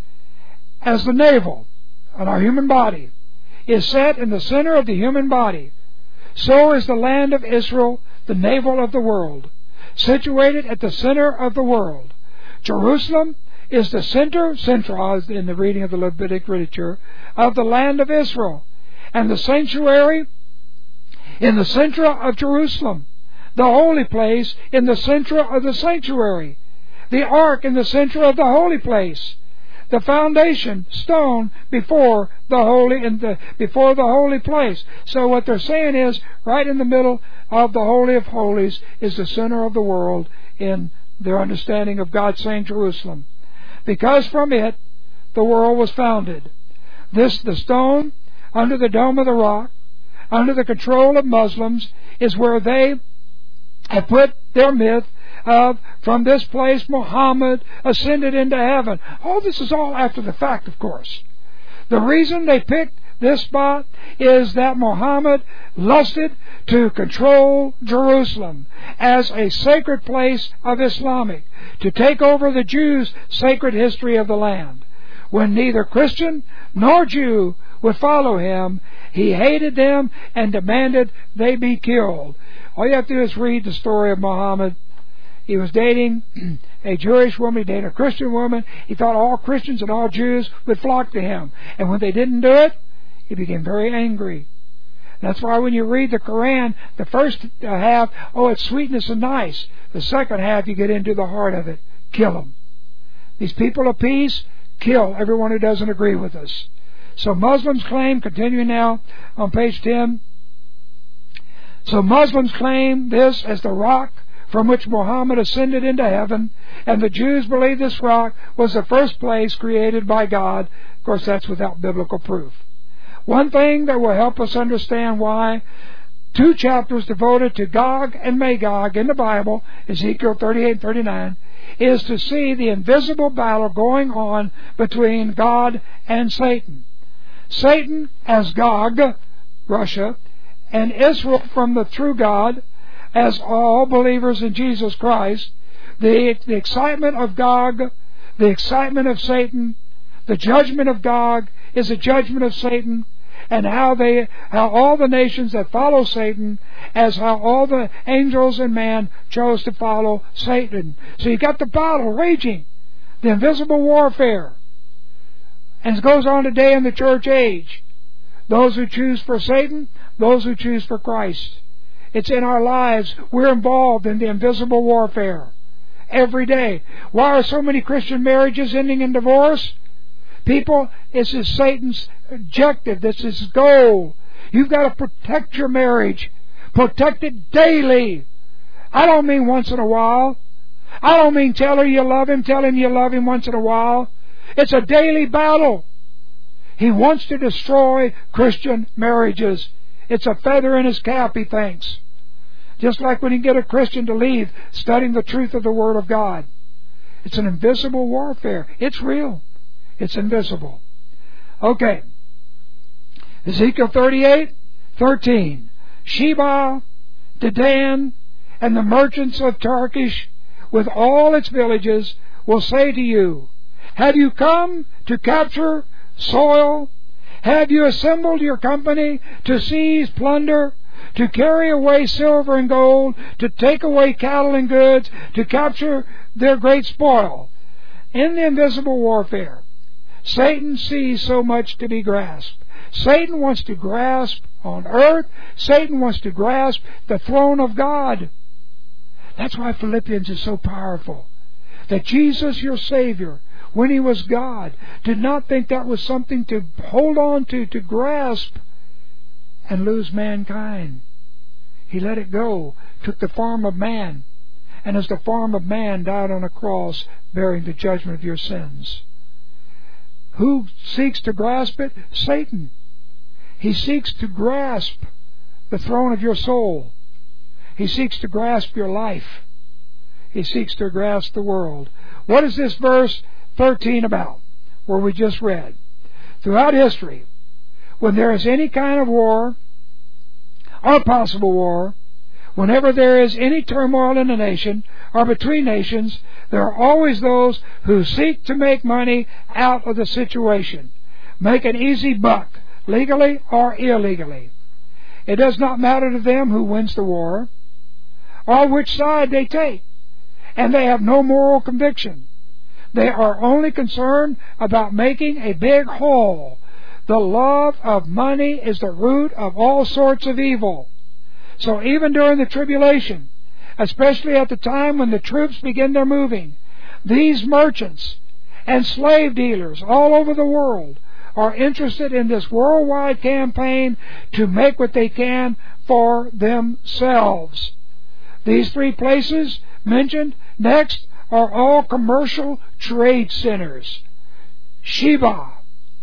As the navel on our human body is set in the center of the human body, so is the land of Israel the navel of the world, situated at the center of the world. Jerusalem is the centralized in the reading of the Rabbinic literature, of the land of Israel, and the sanctuary in the center of Jerusalem, the holy place in the center of the sanctuary, the ark in the center of the holy place, the foundation stone before the holy place. So what they're saying is, right in the middle of the Holy of Holies is the center of the world in their understanding of God saying Jerusalem. Because from it the world was founded. The stone under the dome of the rock, under the control of Muslims, is where they have put their myth of, from this place Muhammad ascended into heaven. All this is all after the fact, of course. The reason they picked this spot is that Muhammad lusted to control Jerusalem as a sacred place of Islamic, to take over the Jews' sacred history of the land. When neither Christian nor Jew would follow him, he hated them and demanded they be killed. All you have to do is read the story of Muhammad. He was dating a Jewish woman, he dated a Christian woman. He thought all Christians and all Jews would flock to him. And when they didn't do it, he became very angry. That's why when you read the Quran, the first half, it's sweetness and nice. The second half, you get into the heart of it. Kill them. These people of peace, kill everyone who doesn't agree with us. So Muslims claim, continuing now on page 10, so Muslims claim this as the rock from which Muhammad ascended into heaven, and the Jews believe this rock was the first place created by God. Of course, that's without biblical proof. One thing that will help us understand why 2 chapters devoted to Gog and Magog in the Bible, Ezekiel 38 and 39, is to see the invisible battle going on between God and Satan. Satan as Gog, Russia, and Israel from the true God, as all believers in Jesus Christ. The excitement of Gog, the excitement of Satan, the judgment of Gog is a judgment of Satan, and how all the nations that follow Satan, as how all the angels and man chose to follow Satan. So you got the battle raging, the invisible warfare. And it goes on today in the church age. Those who choose for Satan, those who choose for Christ. It's in our lives. We're involved in the invisible warfare every day. Why are so many Christian marriages ending in divorce? People, this is Satan's objective. This is his goal. You've got to protect your marriage. Protect it daily. I don't mean once in a while. I don't mean tell him you love him once in a while. It's a daily battle. He wants to destroy Christian marriages. It's a feather in his cap, he thinks. Just like when you get a Christian to leave studying the truth of the Word of God. It's an invisible warfare. It's real. It's invisible. Okay. Ezekiel 38:13. Sheba, Dedan, and the merchants of Tarshish with all its villages will say to you, have you come to capture soil? Have you assembled your company to seize plunder, to carry away silver and gold, to take away cattle and goods, to capture their great spoil? In the invisible warfare, Satan sees so much to be grasped. Satan wants to grasp on earth. Satan wants to grasp the throne of God. That's why Philippians is so powerful. That Jesus, your Savior, when He was God, did not think that was something to hold on to grasp and lose mankind. He let it go, took the form of man, and as the form of man died on a cross, bearing the judgment of your sins. Who seeks to grasp it? Satan. He seeks to grasp the throne of your soul. He seeks to grasp your life. He seeks to grasp the world. What is this verse 13 about, where we just read? Throughout history, when there is any kind of war, or possible war, whenever there is any turmoil in a nation, or between nations, there are always those who seek to make money out of the situation. Make an easy buck, legally or illegally. It does not matter to them who wins the war, or which side they take. And they have no moral conviction. They are only concerned about making a big haul. The love of money is the root of all sorts of evil. So even during the tribulation, especially at the time when the troops begin their moving, these merchants and slave dealers all over the world are interested in this worldwide campaign to make what they can for themselves. These three places mentioned next are all commercial trade centers. Sheba,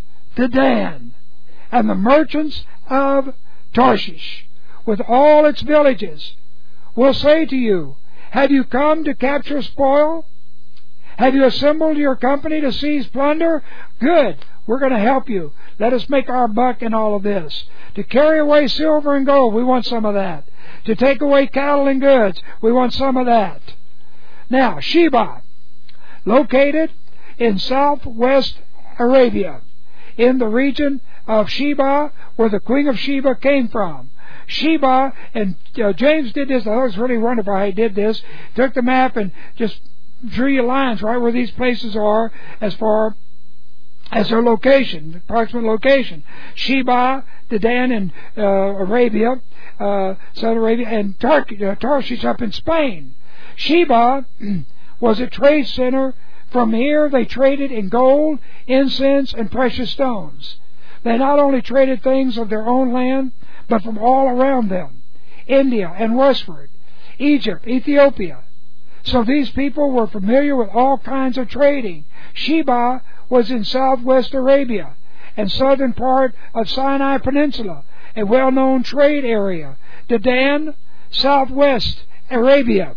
Dedan, and the merchants of Tarshish, with all its villages, will say to you, have you come to capture spoil? Have you assembled your company to seize plunder? Good. We're going to help you. Let us make our buck in all of this. To carry away silver and gold, we want some of that. To take away cattle and goods, we want some of that. Now, Sheba, located in southwest Arabia, in the region of Sheba, where the Queen of Sheba came from. Sheba, and James did this, I thought it was really wonderful how he did this, took the map and just drew you lines right where these places are as far as their location, the approximate location. Sheba, Dedan in Arabia, Southern Arabia, and Tarshish up in Spain. Sheba was a trade center. From here they traded in gold, incense, and precious stones. They not only traded things of their own land, but from all around them. India and westward, Egypt, Ethiopia. So these people were familiar with all kinds of trading. Sheba was in southwest Arabia and southern part of Sinai Peninsula, a well-known trade area. Dedan, southwest Arabia,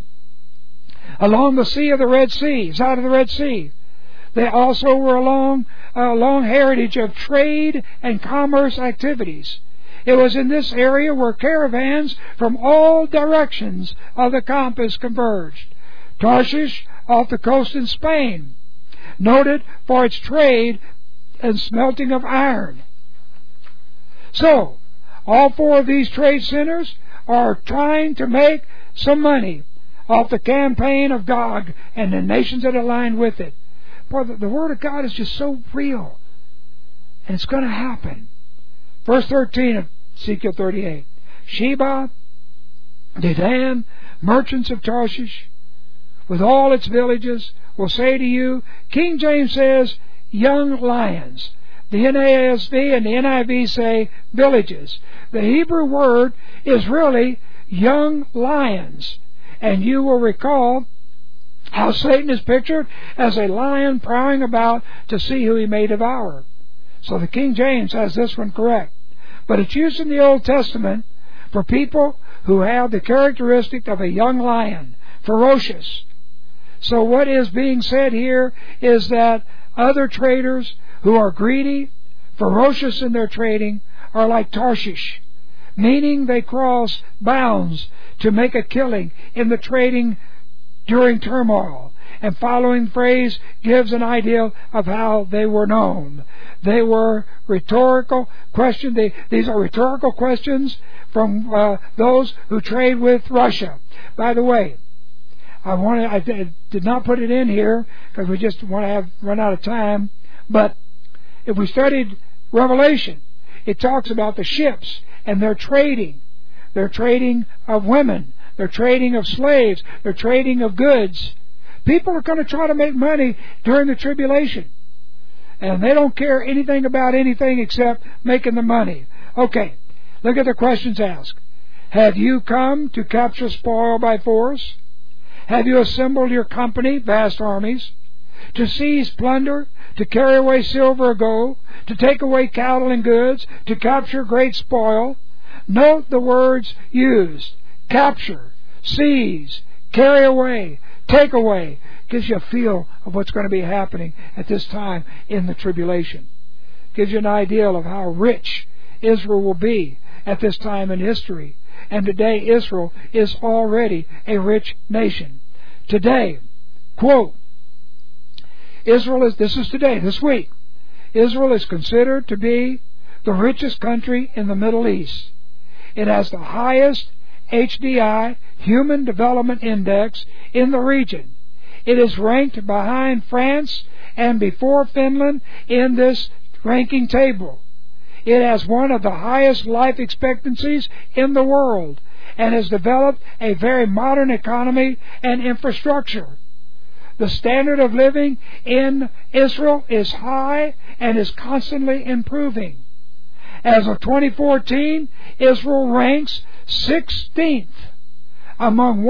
along the Sea of the Red Sea, side of the Red Sea. They also were along a long heritage of trade and commerce activities. It was in this area where caravans from all directions of the compass converged. Tarshish, off the coast in Spain, noted for its trade and smelting of iron. So, all four of these trade centers are trying to make some money off the campaign of Gog and the nations that align with it. Boy, the Word of God is just so real. And it's going to happen. Verse 13 of Ezekiel 38. Sheba, Dedan, merchants of Tarshish, with all its villages, will say to you, King James says, young lions. The NASB and the NIV say villages. The Hebrew word is really young lions. And you will recall how Satan is pictured as a lion prowling about to see who he may devour. So the King James has this one correct. But it's used in the Old Testament for people who have the characteristic of a young lion, ferocious. So what is being said here is that other traders who are greedy, ferocious in their trading, are like Tarshish, meaning they cross bounds to make a killing in the trading during turmoil. And following phrase gives an idea of how they were known. They were rhetorical questions. These are rhetorical questions from those who trade with Russia. By the way, I did not put it in here because we just want to run out of time. But if we studied Revelation, it talks about the ships and their trading. They're trading of women. They're trading of slaves. They're trading of goods. People are going to try to make money during the tribulation. And they don't care anything about anything except making the money. Okay, look at the questions asked. Have you come to capture spoil by force? Have you assembled your company, vast armies, to seize plunder, to carry away silver or gold, to take away cattle and goods, to capture great spoil? Note the words used. Capture, seize, carry away, take away. Gives you a feel of what's going to be happening at this time in the tribulation. Gives you an idea of how rich Israel will be at this time in history. And today Israel is already a rich nation. Today, quote, this week, Israel is considered to be the richest country in the Middle East. It has the highest HDI, Human Development Index, in the region. It is ranked behind France and before Finland in this ranking table. It has one of the highest life expectancies in the world and has developed a very modern economy and infrastructure. The standard of living in Israel is high and is constantly improving. As of 2014, Israel ranks 16th among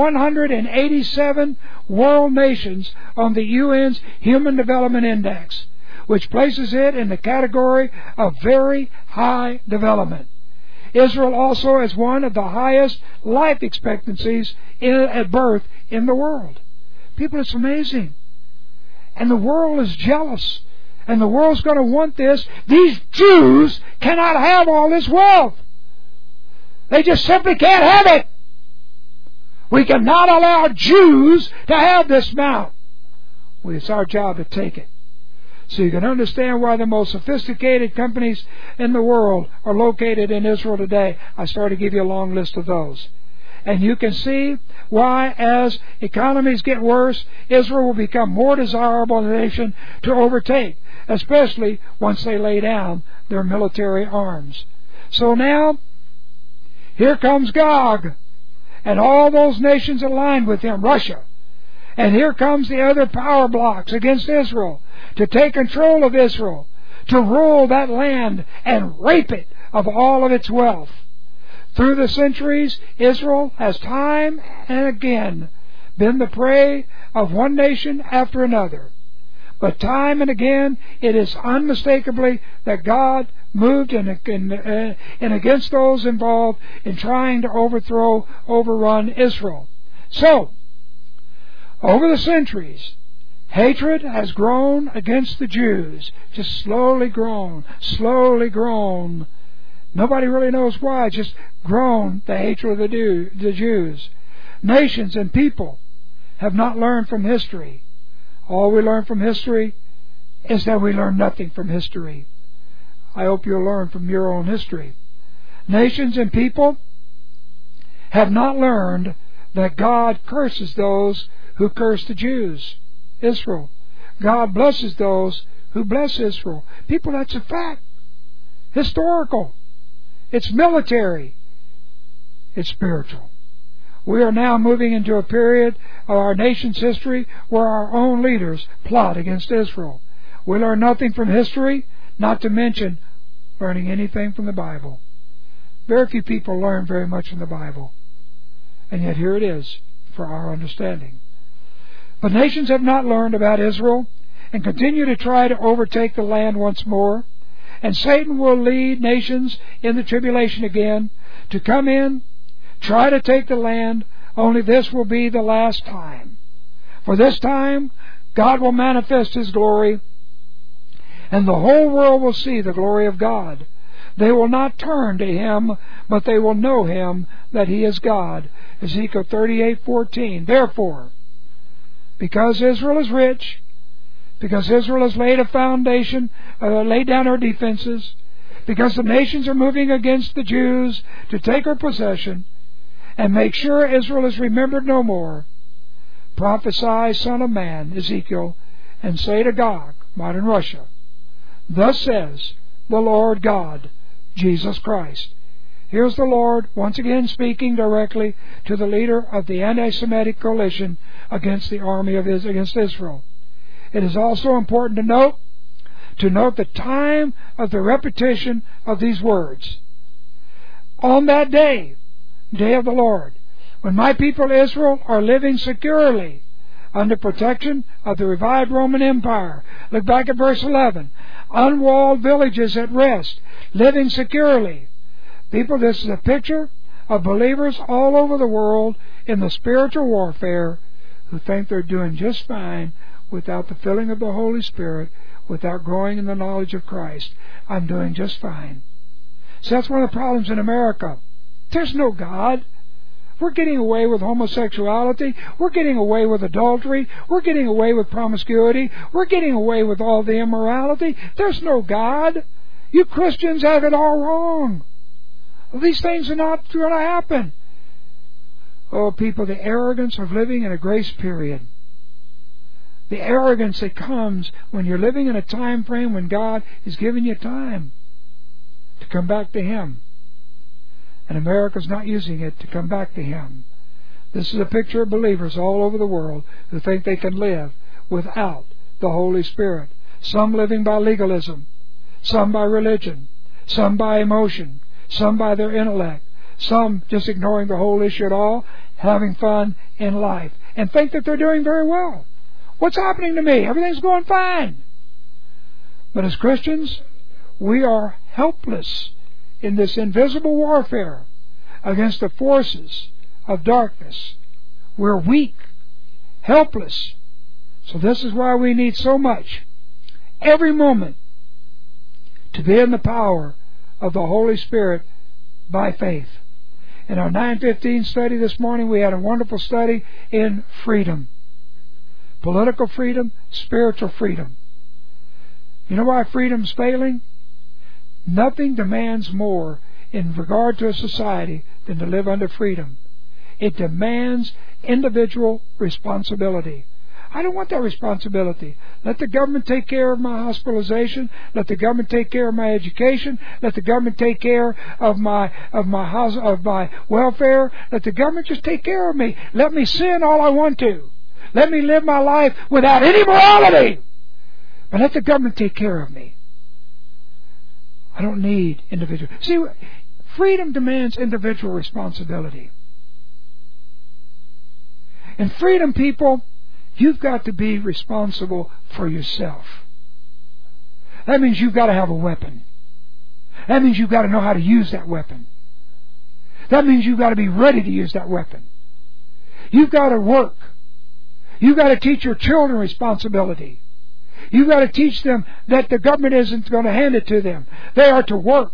187 world nations on the UN's Human Development Index, which places it in the category of very high development. Israel also has one of the highest life expectancies at birth in the world. People, it's amazing. And the world is jealous. And the world's going to want this. These Jews cannot have all this wealth. They just simply can't have it. We cannot allow Jews to have this amount. Well, it's our job to take it. So you can understand why the most sophisticated companies in the world are located in Israel today. I started to give you a long list of those. And you can see why, as economies get worse, Israel will become more desirable a nation to overtake, especially once they lay down their military arms. So now, here comes Gog, and all those nations aligned with him, Russia. And here comes the other power blocks against Israel, to take control of Israel, to rule that land and rape it of all of its wealth. Through the centuries, Israel has time and again been the prey of one nation after another. But time and again, it is unmistakably that God moved in against those involved in trying to overrun Israel. So, over the centuries, hatred has grown against the Jews. Just slowly grown. Nobody really knows why. It's just grown, the hatred of the Jews. Nations and people have not learned from history. All we learn from history is that we learn nothing from history. I hope you'll learn from your own history. Nations and people have not learned that God curses those who curse the Jews, Israel. God blesses those who bless Israel. People, that's a fact. Historical. It's military. It's spiritual. We are now moving into a period of our nation's history where our own leaders plot against Israel. We learn nothing from history, not to mention learning anything from the Bible. Very few people learn very much from the Bible. And yet here it is for our understanding. But nations have not learned about Israel and continue to try to overtake the land once more. And Satan will lead nations in the tribulation again to come in, try to take the land, only this will be the last time. For this time, God will manifest His glory, and the whole world will see the glory of God. They will not turn to Him, but they will know Him, that He is God. Ezekiel 38:14. Therefore, because Israel is rich, because Israel has laid a foundation, laid down her defenses, because the nations are moving against the Jews to take her possession, and make sure Israel is remembered no more, prophesy, Son of Man, Ezekiel, and say to Gog, modern Russia, thus says the Lord God, Jesus Christ. Here's the Lord once again speaking directly to the leader of the anti-Semitic coalition against the army of against Israel. It is also important to note the time of the repetition of these words. On that day of the Lord, when my people Israel are living securely under protection of the revived Roman Empire. Look back at verse 11. Unwalled villages at rest, living securely. People, this is a picture of believers all over the world in the spiritual warfare who think they're doing just fine without the filling of the Holy Spirit, without growing in the knowledge of Christ. I'm doing just fine. So that's one of the problems in America. There's no God. We're getting away with homosexuality. We're getting away with adultery. We're getting away with promiscuity. We're getting away with all the immorality. There's no God. You Christians have it all wrong. These things are not going to happen. Oh, people, the arrogance of living in a grace period. The arrogance that comes when you're living in a time frame when God is giving you time to come back to Him. And America's not using it to come back to Him. This is a picture of believers all over the world who think they can live without the Holy Spirit. Some living by legalism, some by religion, some by emotion, some by their intellect, some just ignoring the whole issue at all, having fun in life, and think that they're doing very well. What's happening to me? Everything's going fine. But as Christians, we are helpless in this invisible warfare against the forces of darkness. We're weak, helpless. So this is why we need so much, every moment, to be in the power of the Holy Spirit by faith. In our 9:15 study this morning, we had a wonderful study in freedom. Political freedom, spiritual freedom. You know why freedom's failing? Nothing demands more in regard to a society than to live under freedom. It demands individual responsibility. I don't want that responsibility. Let the government take care of my hospitalization. Let the government take care of my education. Let the government take care of my welfare. Let the government just take care of me. Let me sin all I want to. Let me live my life without any morality. But let the government take care of me. I don't need individual. See, freedom demands individual responsibility. In freedom, people, you've got to be responsible for yourself. That means you've got to have a weapon. That means you've got to know how to use that weapon. That means you've got to be ready to use that weapon. You've got to work. You've got to teach your children responsibility. You've got to teach them that the government isn't going to hand it to them. They are to work.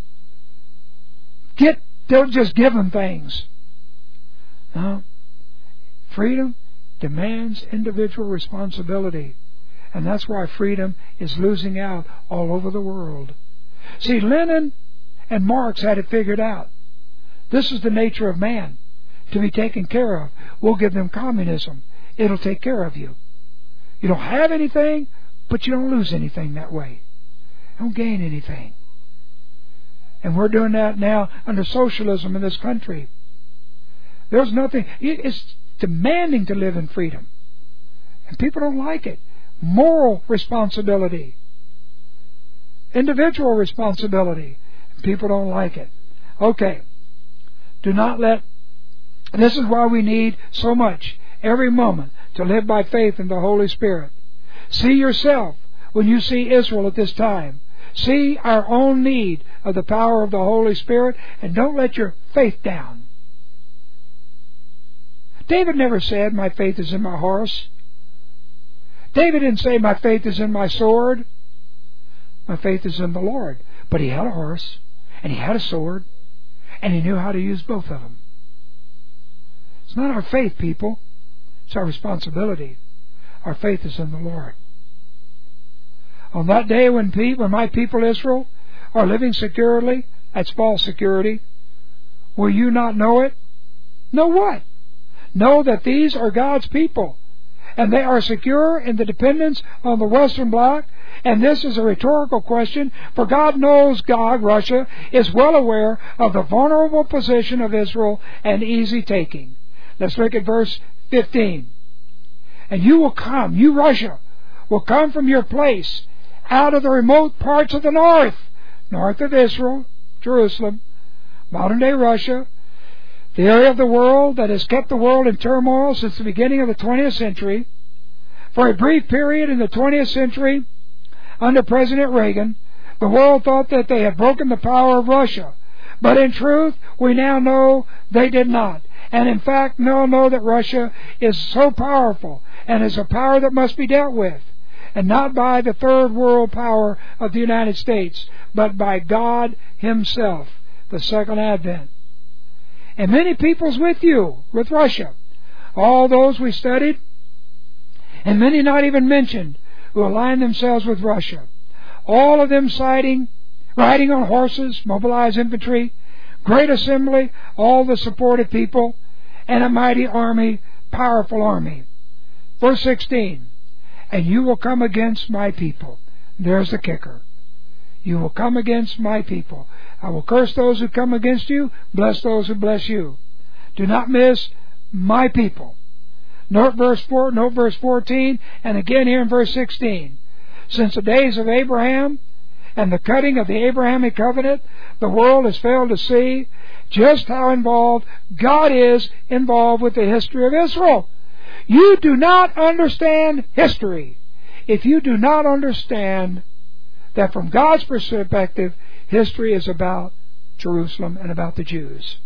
Don't just give them things. No. Freedom demands individual responsibility. And that's why freedom is losing out all over the world. See, Lenin and Marx had it figured out. This is the nature of man, to be taken care of. We'll give them communism. It'll take care of you. You don't have anything, but you don't lose anything that way. You don't gain anything. And we're doing that now under socialism in this country. There's nothing. It's demanding to live in freedom. And people don't like it. Moral responsibility. Individual responsibility. And people don't like it. Okay. Do not let... This is why we need so much, every moment, to live by faith in the Holy Spirit. See yourself when you see Israel at this time. See our own need of the power of the Holy Spirit, and don't let your faith down. David never said, my faith is in my horse. David didn't say, my faith is in my sword. My faith is in the Lord. But he had a horse, and he had a sword, and he knew how to use both of them. It's not our faith, people. It's our responsibility. Our faith is in the Lord. On that day when my people Israel are living securely, that's false security, will you not know it? Know what? Know that these are God's people, and they are secure in the dependence on the Western Bloc. And this is a rhetorical question, for God knows Russia, is well aware of the vulnerable position of Israel and easy taking. Let's look at verse 15. And you will come, you Russia, will come from your place out of the remote parts of the north of Israel, Jerusalem, modern-day Russia, the area of the world that has kept the world in turmoil since the beginning of the 20th century. For a brief period in the 20th century, under President Reagan, the world thought that they had broken the power of Russia. But in truth, we now know they did not. And in fact, now know that Russia is so powerful and is a power that must be dealt with. And not by the third world power of the United States, but by God Himself, the second advent. And many peoples with you, with Russia, all those we studied, and many not even mentioned, who align themselves with Russia. All of them riding on horses, mobilized infantry, great assembly, all the supported people, and a mighty army, powerful army. Verse 16. And you will come against my people. There's the kicker. You will come against my people. I will curse those who come against you, bless those who bless you. Do not miss my people. Note verse 14, and again here in verse 16. Since the days of Abraham and the cutting of the Abrahamic covenant, the world has failed to see just how involved God is involved with the history of Israel. You do not understand history if you do not understand that from God's perspective, history is about Jerusalem and about the Jews.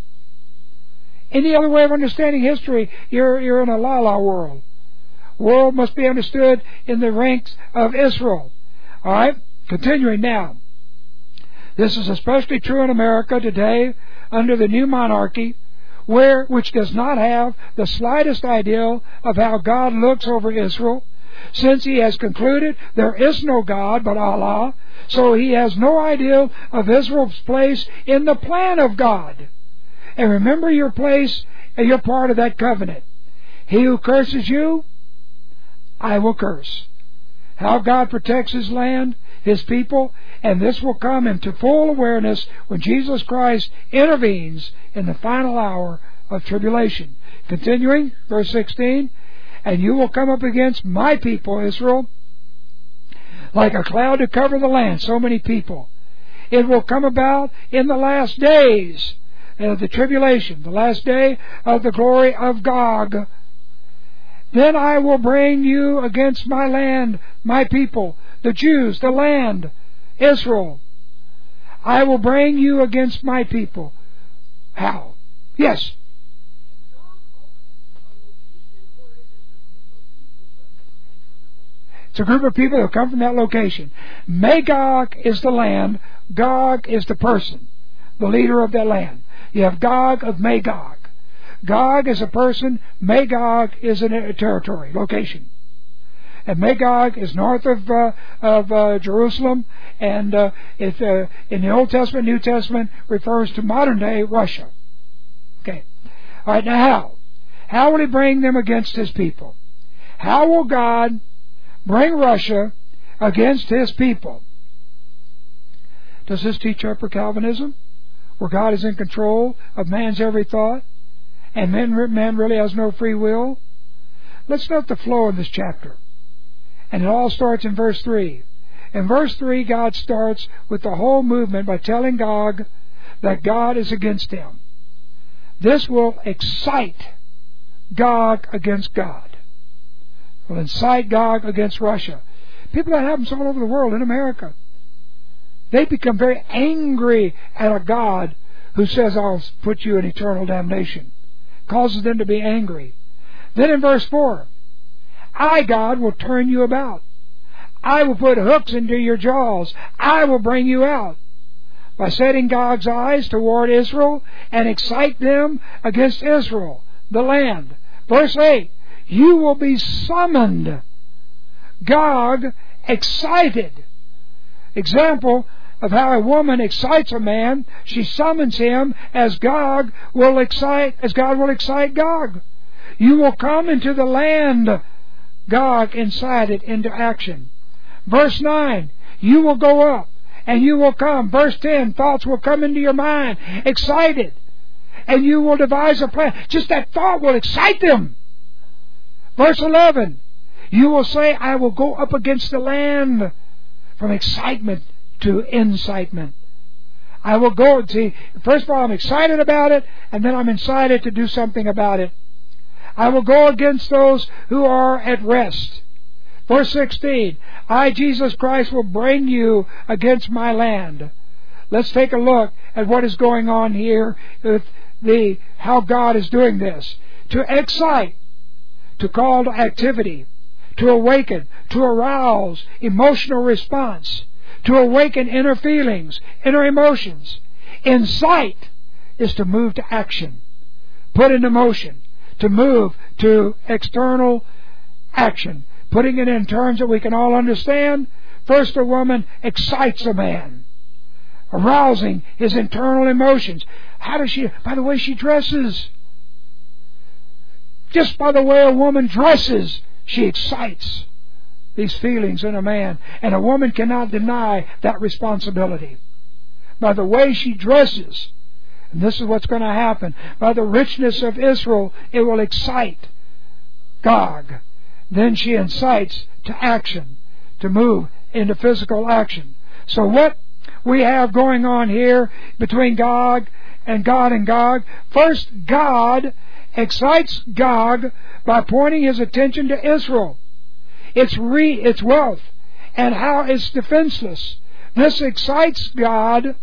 Any other way of understanding history, you're in a la-la world. World must be understood in the ranks of Israel. All right, continuing now. This is especially true in America today under the new monarchy, which does not have the slightest idea of how God looks over Israel, since He has concluded there is no God but Allah, so He has no idea of Israel's place in the plan of God. And remember your place, and you're part of that covenant. He who curses you, I will curse. How God protects His land, His people, and this will come into full awareness when Jesus Christ intervenes in the final hour of tribulation. Continuing, verse 16, and you will come up against my people, Israel, like a cloud to cover the land, so many people. It will come about in the last days of the tribulation, the last day of the glory of Gog. Then I will bring you against my land, my people, the Jews, the land, Israel. I will bring you against my people. How? Yes. It's a group of people who come from that location. Magog is the land. Gog is the person, the leader of that land. You have Gog of Magog. Gog is a person. Magog is a territory, location. And Magog is north of Jerusalem, and it in the Old Testament, New Testament refers to modern day Russia. Okay. All right. Now how? How will He bring them against His people? How will God bring Russia against His people? Does this teach upper Calvinism, where God is in control of man's every thought, and man really has no free will? Let's note the flow in this chapter. And it all starts in verse 3. In verse 3, God starts with the whole movement by telling Gog that God is against him. This will excite Gog against God. Will incite Gog against Russia. People, that happens all over the world, in America. They become very angry at a God who says, I'll put you in eternal damnation. Causes them to be angry. Then in verse 4, I, God, will turn you about. I will put hooks into your jaws. I will bring you out. By setting Gog's eyes toward Israel and excite them against Israel, the land. Verse 8, you will be summoned. Gog excited. Example of how a woman excites a man. She summons him as God will excite Gog. You will come into the land. Gog incited into action. Verse 9, you will go up and you will come. Verse 10, thoughts will come into your mind, excited, and you will devise a plan. Just that thought will excite them. Verse 11, you will say, I will go up against the land. From excitement to incitement. I will go. See, first of all, I'm excited about it, and then I'm incited to do something about it. I will go against those who are at rest. Verse 16, I, Jesus Christ, will bring you against my land. Let's take a look at what is going on here with how God is doing this. To excite, to call to activity, to awaken, to arouse emotional response, to awaken inner feelings, inner emotions. Incite is to move to action, put into motion, to move to external action. Putting it in terms that we can all understand, first a woman excites a man, arousing his internal emotions. How does she? By the way she dresses. Just by the way a woman dresses, she excites these feelings in a man. And a woman cannot deny that responsibility. By the way she dresses, and this is what's going to happen, by the richness of Israel, it will excite Gog. Then she incites to action, to move into physical action. So what we have going on here between Gog and Gog, first God excites Gog by pointing his attention to Israel, its wealth, and how it's defenseless. This excites Gog,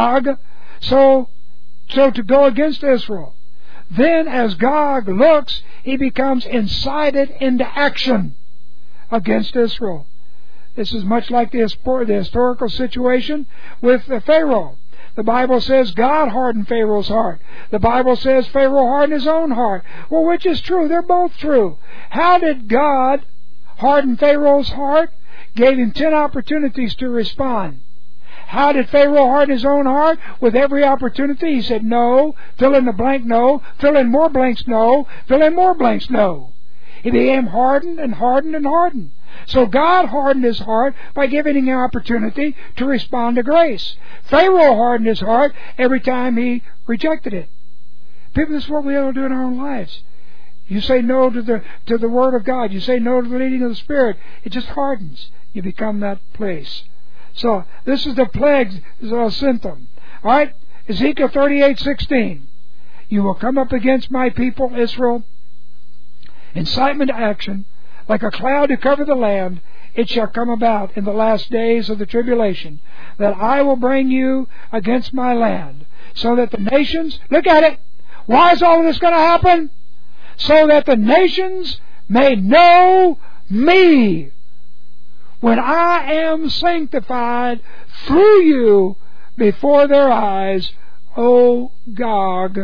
so to go against Israel. Then as Gog looks, he becomes incited into action against Israel. This is much like the historical situation with Pharaoh. The Bible says God hardened Pharaoh's heart. The Bible says Pharaoh hardened his own heart. Well, which is true? They're both true. How did God harden Pharaoh's heart? Gave him 10 opportunities to respond. How did Pharaoh harden his own heart? With every opportunity. He said no, fill in the blank no, fill in more blanks no, fill in more blanks no. He became hardened and hardened and hardened. So God hardened his heart by giving him an opportunity to respond to grace. Pharaoh hardened his heart every time he rejected it. People, this is what we ought to do in our own lives. You say no to the Word of God. You say no to the leading of the Spirit. It just hardens. You become that place. So this is the plague symptom. All right, Ezekiel 38:16. You will come up against my people Israel. Incitement to action, like a cloud to cover the land. It shall come about in the last days of the tribulation that I will bring you against my land, so that the nations. Look at it. Why is all of this going to happen? So that the nations may know me, when I am sanctified through you before their eyes, O Gog.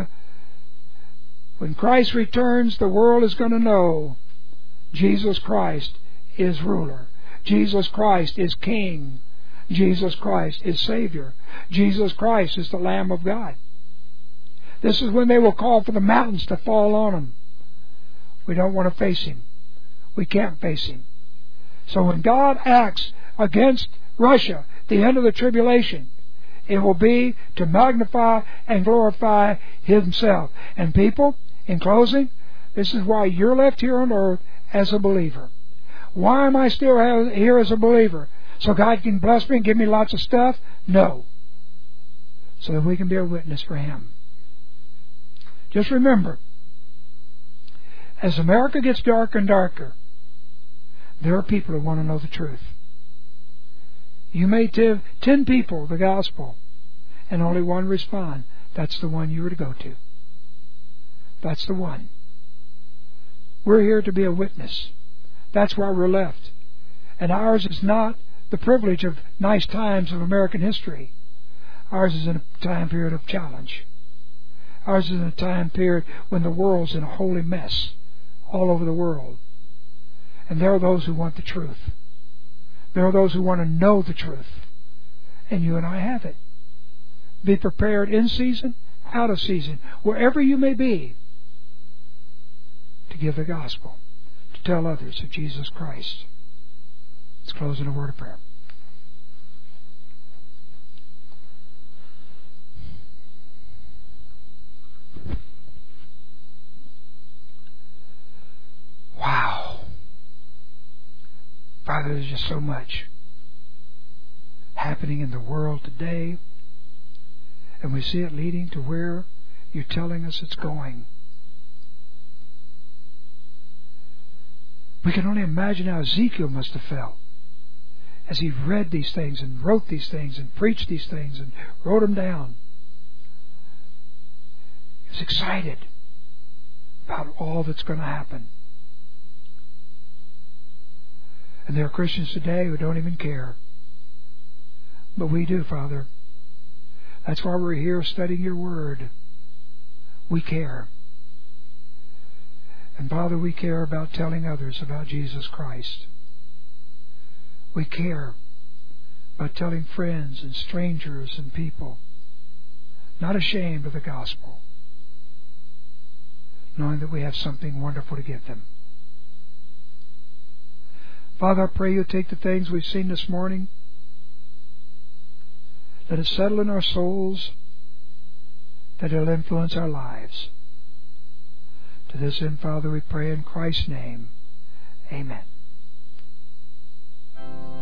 When Christ returns, the world is going to know Jesus Christ is ruler. Jesus Christ is King. Jesus Christ is Savior. Jesus Christ is the Lamb of God. This is when they will call for the mountains to fall on them. We don't want to face Him. We can't face Him. So when God acts against Russia, the end of the tribulation, It will be to magnify and glorify Himself. And people, in closing, this is why you're left here on earth as a believer. Why am I still here as a believer? So God can bless me and give me lots of stuff? No. So that we can be a witness for Him. Just remember, as America gets darker and darker, there are people who want to know the truth. You may give 10 people the gospel and only one respond. That's the one you were to go to. That's the one. We're here to be a witness. That's why we're left. And ours is not the privilege of nice times of American history. Ours is in a time period of challenge. Ours is in a time period when the world's in a holy mess all over the world. And there are those who want the truth. There are those who want to know the truth. And you and I have it. Be prepared in season, out of season, wherever you may be, to give the gospel, to tell others of Jesus Christ. Let's close in a word of prayer. Wow. Father, there's just so much happening in the world today, and we see it leading to where you're telling us it's going. We can only imagine how Ezekiel must have felt as he read these things and wrote these things and preached these things and wrote them down. He was excited about all that's going to happen. And there are Christians today who don't even care. But we do, Father. That's why we're here studying your word. We care. And Father, we care about telling others about Jesus Christ. We care about telling friends and strangers and people, not ashamed of the gospel, knowing that we have something wonderful to give them. Father, I pray you'll take the things we've seen this morning. Let it settle in our souls, that it'll influence our lives. To this end, Father, we pray in Christ's name. Amen.